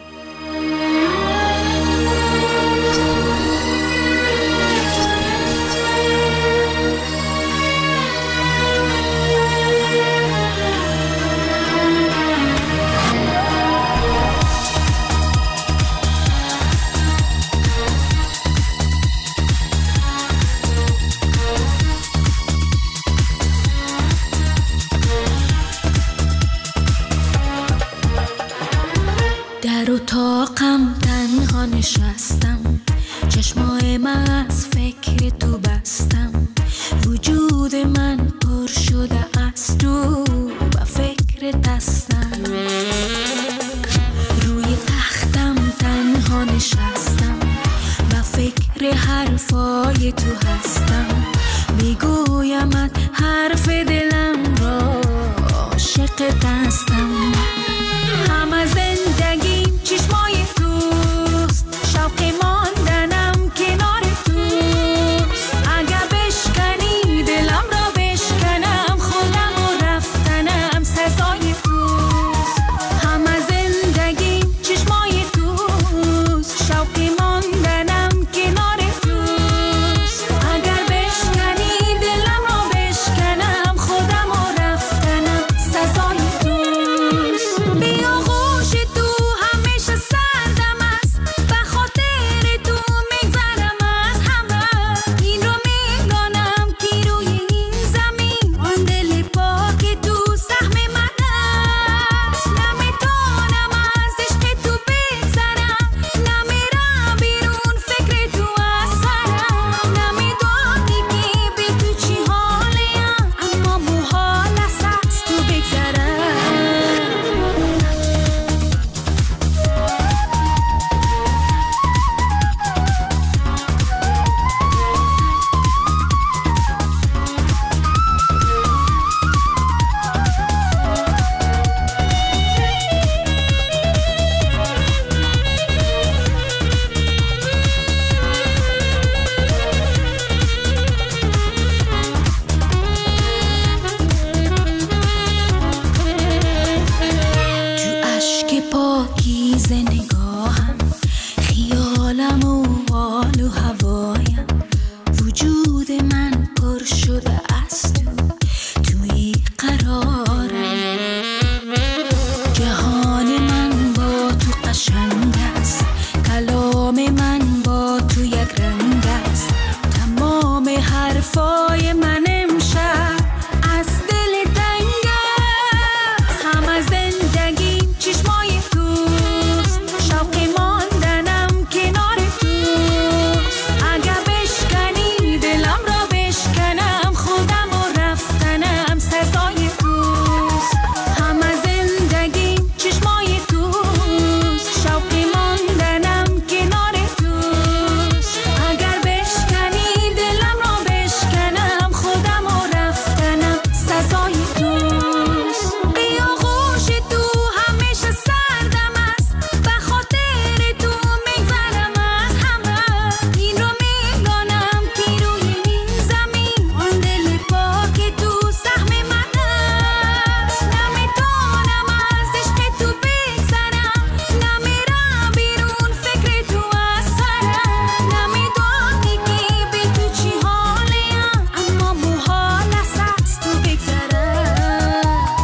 در اتاقم تنها نشستم، چشمای من از فکر تو بستم، وجود من پر شده از تو و فکر دستم. روی تختم تنها نشستم و فکر حرفای تو هستم، میگویمت حرف دلم را، عاشق دستم. همه زندگیم چشمای توست، شوق ماندنم کنار توست. اگه بشکنی دلم را بشکنم، تمیز نگاهم، خیالم و حال و هوایم، وجود من پر شده از تو، توی قرارم. جهان من با تو قشنگ است، کلام من با تو یک رنگ است. تمام حرفای من امشب از دل تنگ است. همه زندگیم چشمای توست، شوق ماندنم کنار توست. اگه بشکنی دلم را بشکنم، خودم و رفتنم سزای توست. همه زندگیم چشمای توست، شوق ماندنم کنار توست. اگر بشکنی دلم را بشکنم، خودم و رفتنم سزای توست. بیا غوش تو همیشه سردم است، به خاطر تو میگذرم از همه. این رو میدانم که روی این زمین آن دل پاک تو سهم من است. نمیتونم از عشق تو بگذرم، نمیرم بیرون فکر تو از سرم. نمیدانی که بی تو چی حالیم، اما محال است از تو بگذرم.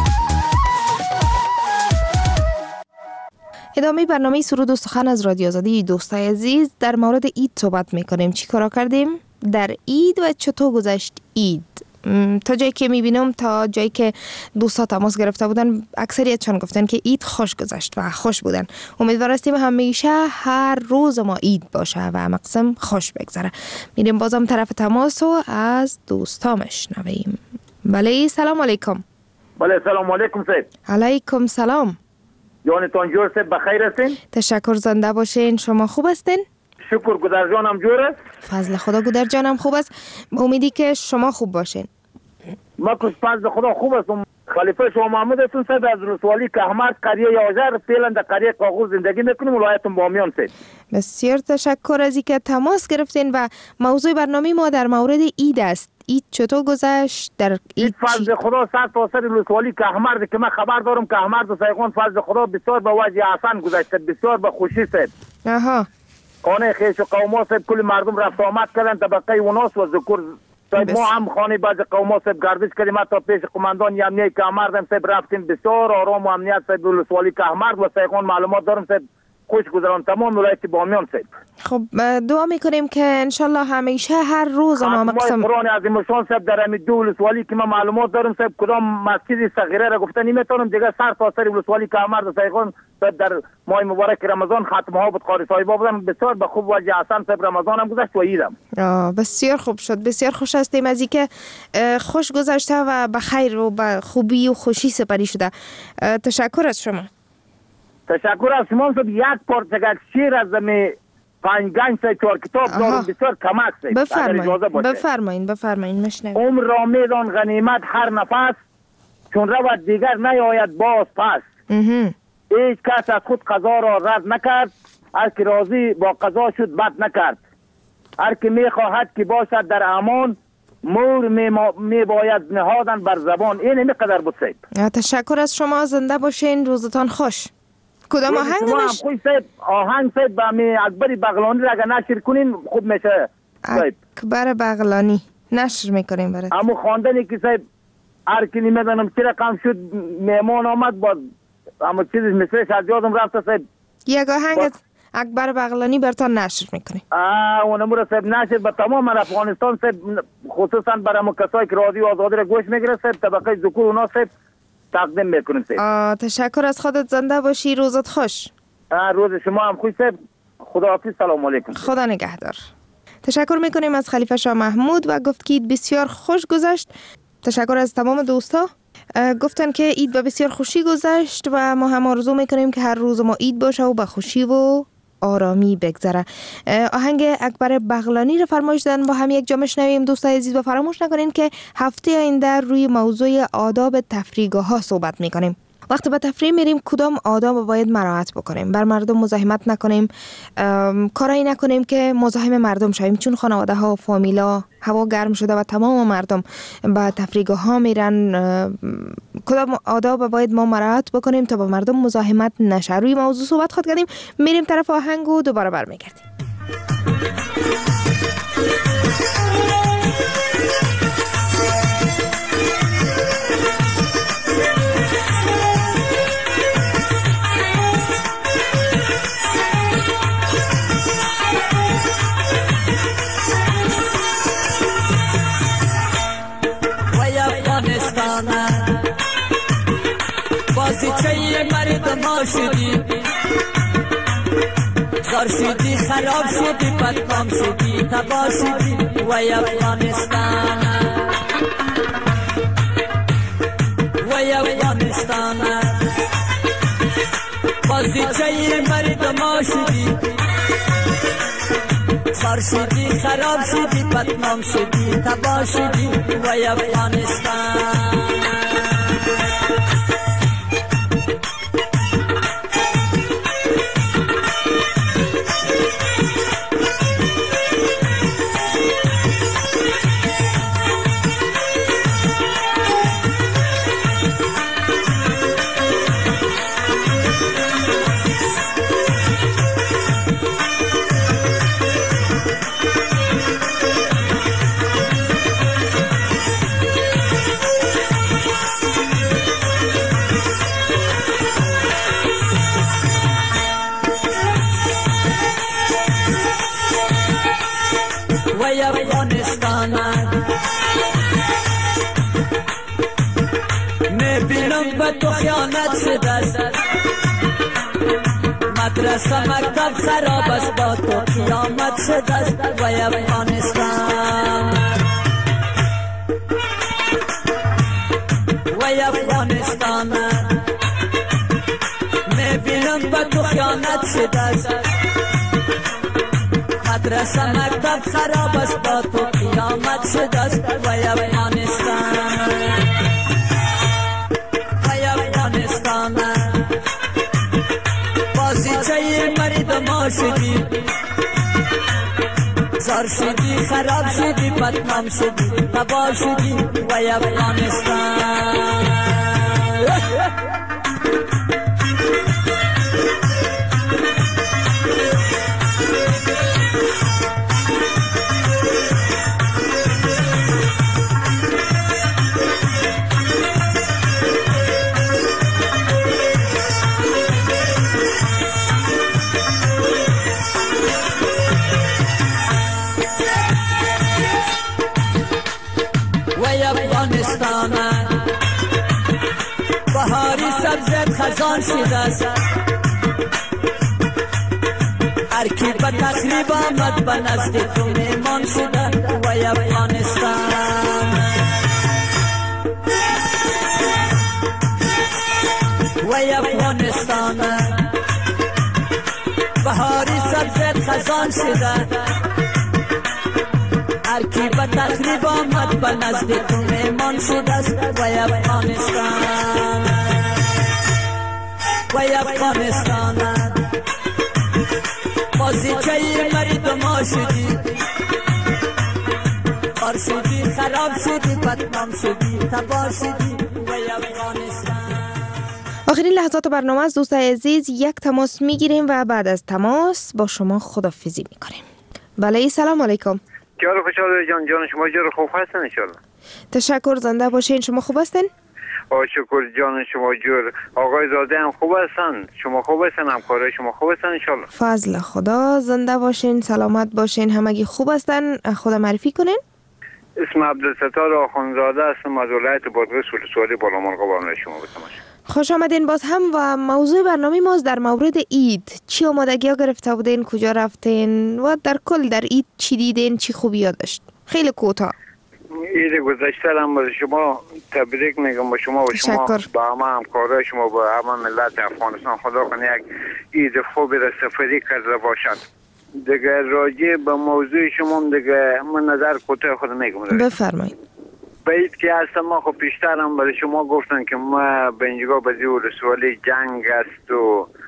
ادامه برنامه سرود و سخن از رادیو آزادی. دوستای عزیز، در مورد عید صحبت میکنیم. چی کارا کردیم در عید و چطور گذشت عید؟ م، تا جایی که میبینم، تا جایی که دوستا تماس گرفته بودن، اکثریتشان گفتن که عید خوش گذشت و خوش بودن. امیدوار هستیم همیشه هر روز ما عید باشه و مقسم خوش بگذره. میریم بازم طرف تماس و از دوستا مشنویم. بله، سلام علیکم. بله، سلام علیکم سید. علیکم سلام. جانتان جور سید، بخیر هستین؟ تشکر، زنده باشین. شما خوب هستین؟ شکر، گودر جانم جور است. فضل خدا گودر جانم خوب است. امیدی که شما خوب باشین. ما کش فضل خدا خوب هستم. خلیفه شما محمود هستم سید، از ولسوالی کهمرد، قریه یازر، فعلا در قریه کاغوز زندگی میکنیم، ولایت بامیان سید. بسیار تشکر از اینکه تماس گرفتین و موضوع برنامه ما در مورد عید است. عید چطور گذشت؟ در عید فضل خدا سر تا سر ولسوالی کهمرد که من خبر دارم کهمرد و سیغان فضل خدا بسیار به وجه حسن گذشته، بسیار به خوشی سید. آها. خانه خیش و قوما سید کل مردم رفت آمد کردن، طبقه وناس و ذکر سید. ما هم خانه بعض قوما سید گردش کردیم، حتی پیش قماندان امنیه کهمرد هم سید رفتیم، بسیار آرام و امنیت سید ولسوالی کهمرد و سیغان معلومات دارم سید خوش گذران تمام ولایت بامیان سید. خب دعا میکنیم که انشالله همیشه هر روز ما مقسم قرآن عظیم شان سید در امی دو ولسوالی که ما معلومات دارم سید کدام مسجد صغیره را گفته نمیتونم، دیگه سر تا سر ولسوالی کهمرد و سیغان سید در ماه مبارک رمضان ختم ها بود، قاری صاحبا بودن، بسیار به خوب وجه حسن سید رمضان هم گذشت و عیدم. بسیار خوب شد. بسیار خوش هستیم از اینکه خوش گذشته و به خیر و به خوبی و خوشی سپری شده. تشکر از شما. تشکر از شما سید. یک پارچگک شیر از می پنج گنج سید چهار کتاب دارم، بسیار کمک سید. بفرمایید بفرمایید بفرمایید مشنویم. عمر را میدان غنیمت هر نفس، چون رود دیگر نیاید باز پس. هیچ کس از خود قضا را رد نکرد، هر که راضی با قضا شد بد نکرد. هر که میخواهد که باشد در امان، مور می, ما... می باید نهادن بر زبان. این همی قدر بود سید. تشکر از شما، زنده باشین، روزتان خوش. کدام آهنگ نش؟ خوش سید. آهنگ سید با می اکبر بغلانی را اگر نشر کنین خوب میشه سید. اکبر بغلانی نشر میکنیم برات. اما خواندنی که سید هر کی نمیدونم چه رقم شد مهمان آمد با اما چیزی مثلش از یادم رفت سید. یک آهنگ از اکبر بغلانی براتون نشر میکنیم. آه اونم رو سید نشر به تمام افغانستان سید، خصوصا برای کسایی که رادیو آزادی را گوش میگیره سید، طبقه ذکور اونا سید تقدیم میکنیم سید. تشکر از خودت، زنده باشی، روزت خوش. روز شما هم خوش سید. خداحافظ، سلام علیکم. خدا نگهدار. تشکر میکنیم از خلیفه شاه محمود و گفت که عید بسیار خوش گذشت. تشکر از تمام دوستا، گفتن که عید به بسیار خوشی گذشت و ما هم آرزو میکنیم که هر روز ما عید باشه و به خوشی و آرامی بگذره. آهنگ اکبر بغلانی رو فرمایش دادن، با هم یک جا مشنویم. دوستای عزیز و فراموش نکنین که هفته آینده روی موضوع آداب تفریحگاه ها صحبت میکنیم. وقتی به تفریح میریم کدام آداب باید مراعات بکنیم؟ بر مردم مزاحمت نکنیم، کارایی نکنیم که مزاحم مردم شویم، چون خانواده ها و فامیلا هوا گرم شده و تمام مردم به تفریحگاه ها میرن، کدام آداب باید ما مراعات بکنیم تا با مردم مزاحمت نشه. روی موضوع صحبت خود کردیم، میریم طرف آهنگ و دوباره برمیگردیم. بازیچه مردم شدی، زار شدی، خراب شدی، بدنام شدی، تباه شدی وای افغانستان، وای افغانستان. بازیچه مردم شدی، زار شدی، خراب شدی، بدنام شدی، تباه شدی وای افغانستان. میبینم به تو خیانت شده است، مدرسه مکتب خراب است، با تو قیامت شده است وای افغانستان، وای افغانستان. میبینم به تو خیانت شده است، مدرسه مکتب خراب است، با تو قیامت شده است وای افغانستان، وای افغانستان. بازیچه مردم شدی، زار شدی، خراب شدی، بدنام شدی، تباه شدی وای افغانستان. بهاری سبزت خزان شده است، هر کی به تخریب آمد به نزد تو میمان شده وای افغانستان، وای افغانستان. بهاری سبزت خزان شده، هر کی به تخریب آمد به نزد تو میمان شده است وای افغانستان، وای افغانستان. بازیچه مردم شدی، خار شدی، خراب شدی، بدنام شدی، تباه شدی وای افغانستان. آخرین لحظات برنامه از دوستان عزیز یک تماس میگیریم و بعد از تماس با شما خداحافظی میکنیم. بله سلام علیکم. جان خوشحال جان جان شما جور خوب هستن ان شاء الله. تشکر، زنده باشین. شما خوب هستین؟ آ شکر جان شما جور. آقای زاده هم خوب هستن؟ شما خوب هستن؟ همکارای شما خوب هستن ان شاء الله؟ فضل خدا، زنده باشین، سلامت باشین، همگی خوب هستن. خدا معرفی کنین. اسم عبدالستار آخوندزاده هستم از ولایت بادغیس ولسوالی بالامرغ برنامه شما بتماشا. خوش آمدین باز هم. و موضوع برنامه ما در مورد عید، چی آمادگی ها گرفته بودین، کجا رفتین و در کل در عید چی دیدین، چی خوبی ها داشت؟ خیلی کوتاه. عید گذشته هم با شما تبریک میگم، با شما و شما با همه همکارای شما با همه ملت افغانستان. خدا کنه یک عید خوبی را سفری کرده باشد. دیگه راجع به موضوع شما دیگه من نظر کوتاه خود میگم. بفرمایید. باید که هستم ما خب پیشترم برای شما گفتن که ما به اینجا بازی ولسوالی جنگ است و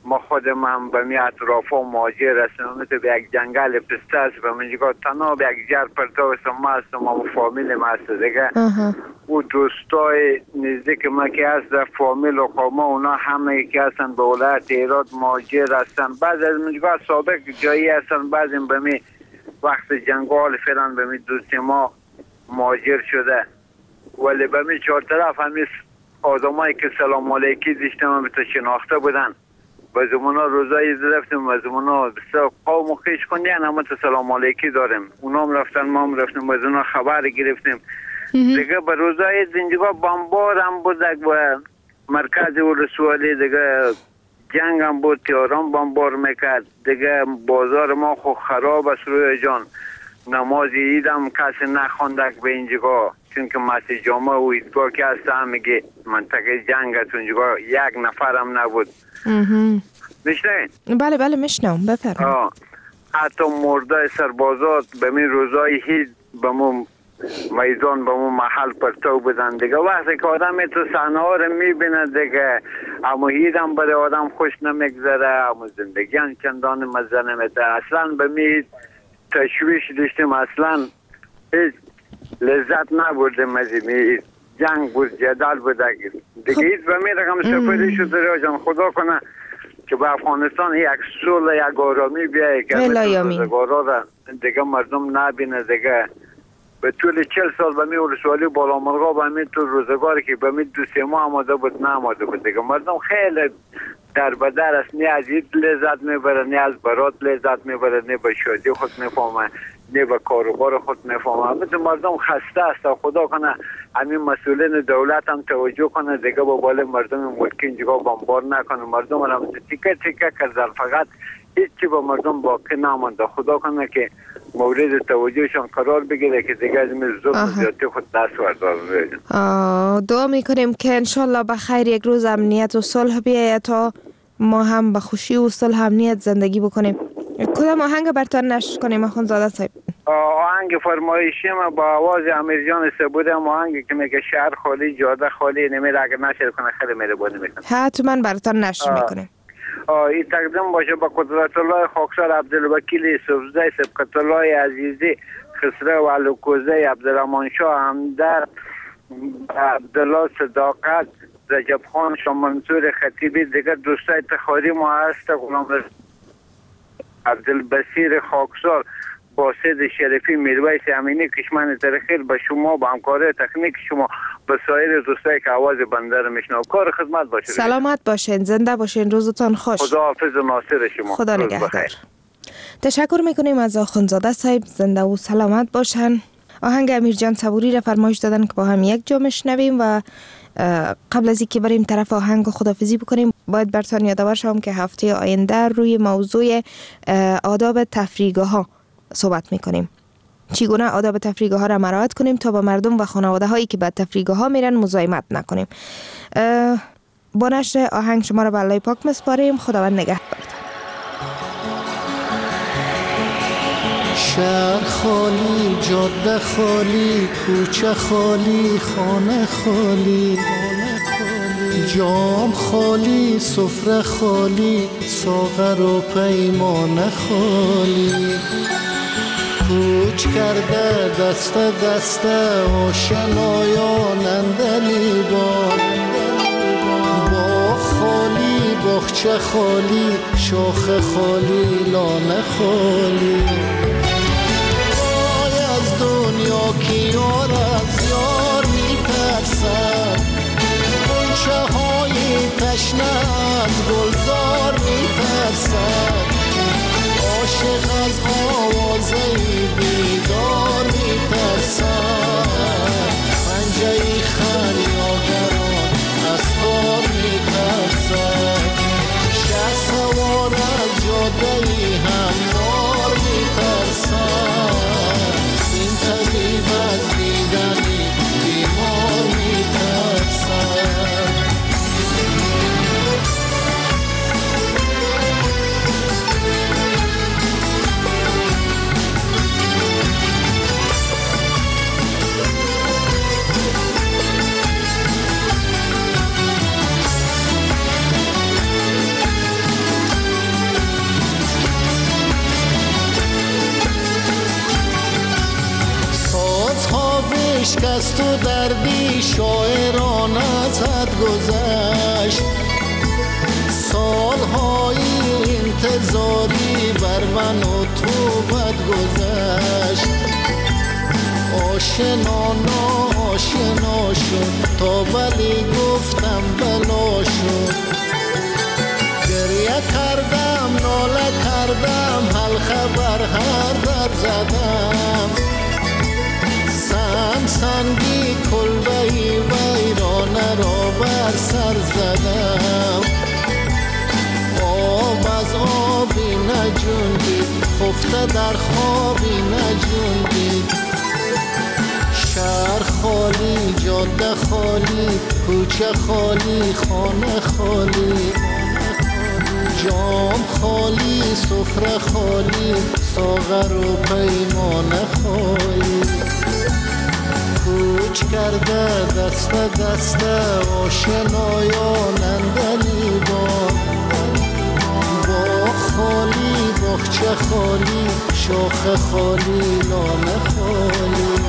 ما خودم هم به می اطراف ها مهاجر هستم، مثل به یک جنگل پسته است به منجگاه تنها به یک جر پرتو هستم. ما هستم و فامیل ما هست دیگه. او دوستای نزدیک ما که هست در فامیل و قومه اونا همه که هستن به ولایت هرات مهاجر هستن. بعض از منجگاه سابق جایی هستن، بعضی به می وقت جنگال فعلا به می دوست ما مهاجر شده. ولی به می چهار طرف همیست آدمایی که سلام علیکی دیشتم هم به شناخته بودن. و زمانا روزایی رفتیم و زمانا بسیار قوم و خیش کنیم همه تا سلام علیکی داریم. اونا هم رفتن ما هم رفتیم و از اونا خبر گرفتیم. دیگه به روزایی زندگاه بمبار هم بود و مرکز ولسوالی دیگه جنگ هم بود، تیاران بمبار میکرد دیگه. بازار ما خو خراب است روی جان. نماز عید هم کسی نخوندک به اینجا، چون که مسیح جامعه و ایدگاه که هست هم میگه منطقه جنگ است اونجا، یک نفر هم نبود. میشنه؟ بله بله میشنم، بفرمایید. حتی مرده سربازات به می روزای هید به مو میدان به مو محل پرتو بدن دیگه. وقتی که آدم تو صحنه ها رو میبینه دیگه، اما هید هم برای آدم خوش نمیگذره، اما زندگی هم چندان مزه نمیده. اصلا به می تشویش داشتیم، اصلا هیچ لذت نبردیم از این جنگ بود، جدال بود دیگه. هیچ به می رقم سفری شده جان. خدا کنه که به افغانستان یک صلح یک آرامی بیایی که روزگارا را دیگه مردم نبینه دیگه. به طول چل سال به می ولسوالی بالا مرغا به می تو روزگاری که به می دو سه ماه آماده بود ناماده بود دیگه. مردم خیلی در بدر است، نه از عید لذت میبره، نه از برات لذت میبره، نه به شادی خود میفهمه، نه به کاروبار خود میفهمه. مثل مردم خسته است. خدا کنه همین مسئولین دولت هم توجه کنه دیگه، با بالا مردم ملکی اینجا بمبار نکنه. مردم هم تیکه تیکه کردن، فقط هیچی با مردم باقی نمانده. خدا کنه که مورد توجهشان قرار بگیره که دیگه از این ظلم زیادی خود دست ورداره. دعا میکنیم که انشالله به خیر یک روز امنیت و صلح بیاید تا ما هم به خوشی و صلح امنیت زندگی بکنیم. کدام آهنگ برتان نشر کنیم اخوندزاده صاحب؟ آهنگ فرمایشی ما با آواز امیر جان سبوده، آهنگی که میگه شهر خالی جاده خالی نمیره، اگر نشر کنه خیلی مهربانی میکنه. حتما برتان نشر میکنیم. این تقدیم باشه با قدرت الله خاکسار عبدالوکیل سبزده، سبقت الله عزیزی، خسرو و علوکوزه، عبدالرحمن شاه همدرد، عبدالله صداقت، رجب خان شاه منصور خطیبی، دیگر دوستای تخاری ما هست، غلام عبدالبصیر خاکسار، باسد شریفی، میرویس امینی، کشمن ترخیر، به شما با همکاری تکنیک شما، به سایر دوستایی که آواز بنده رو میشنو، کار خدمت باشه. سلامت باشین، زنده باشین، روزتان خوش. خدا حافظ و ناصر شما. خدا نگهدار. تشکر میکنیم از اخوندزاده صاحب، زنده و سلامت باشن. آهنگ امیر جان صبوری را فرمایش دادن که با هم یک جا میشنویم و قبل از اینکه بریم طرف آهنگ و خدافظی بکنیم باید برتان یادآور شوم که هفته آینده روی موضوع آداب تفریحگاه ها صحبت میکنیم. چگونه آداب تفریحگاه ها را مراعات کنیم تا با مردم و خانواده هایی که به تفریحگاه ها میرن مزاحمت نکنیم. با نشر آهنگ شما را به الله پاک مسپاریم. خداوند نگهدارتان. شهر خالی، جاده خالی، کوچه خالی، خانه خالی، جام خالی، سفره خالی، ساغر و پیمانه خالی. کوچ کرده دست دست آشنایان اندلی با با خالی، باغچه خالی، شاخ خالی، لانه خالی. وای از دنیا که یار از یار میترسد، غنچه های تشنه از گلزار میترسد. عاشق از آوازه بیدار میترسد، پنجه خریادران از تار میترسد. شه سوار از جاده هموار میترسد، این طبیب از دیدن بیمار میترسد. عشق از تو دردی شاعران از حد گذشت، سالهای انتظاری بر من و تو بد گذشت. آشنا ناآشنا شد تا ولی گفتم بلا شد. گریه کردم ناله کردم حل خبر هر در زدم. سنگ سنگی کلبه ویرانه را بر سر زدم. آب از آبی نجوندید خفته در خوابی نجوندید. شهر خالی جاده خالی کوچه خالی خانه خالی، جام خالی سفره خالی ساغر و پیمانه خالی. کوچ کرده دست دست آشنایان اندلیبان، باغ خالی باغچه خالی شاخ خالی لانه خالی.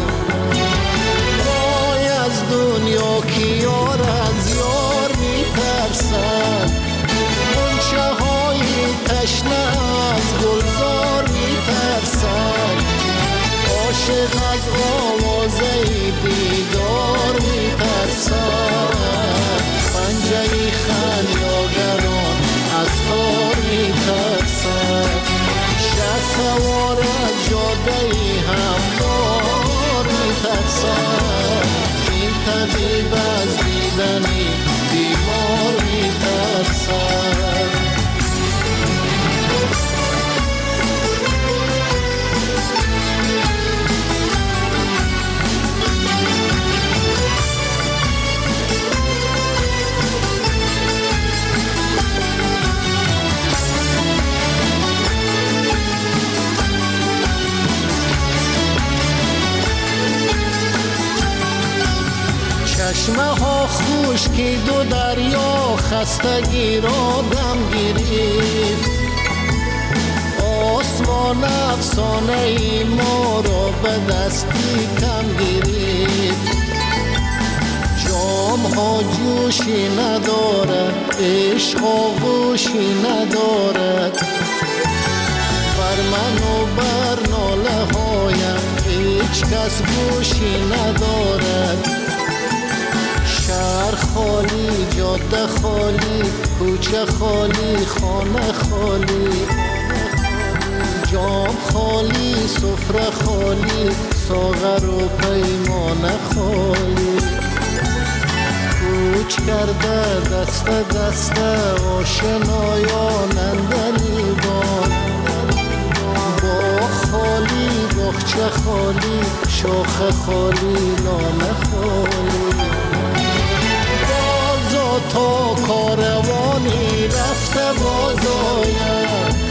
وای از دنیا که یار از یار میترسد، غنچه های تشنه از گلزار میترسد. عاشق از آوازه دیدار میترسد، پنجه خمیازگران از تار میترسد. شه سوار از جاده هموار میترسد، این طبیب از دیدنی بیمار میترسد. چشمه ها خشکی دو دریا خستگی را دم گرفت. آسمان افسانه ای ما را به دستی کم گرفت. جام ها جوشی ندارد عشق آغوشی ندارد. بر من و بر ناله هایم هیچ کس گوشی ندارد. شهر خالی جاده خالی کوچه خالی خانه خالی، جام خالی سفره خالی ساغر و پیمانه خالی. کوچ کرده دست دست آشنایان اندلیبان، باغ خالی باغچه خالی شاخ خالی لانه خالی. تا کاروانی رفته باز آید،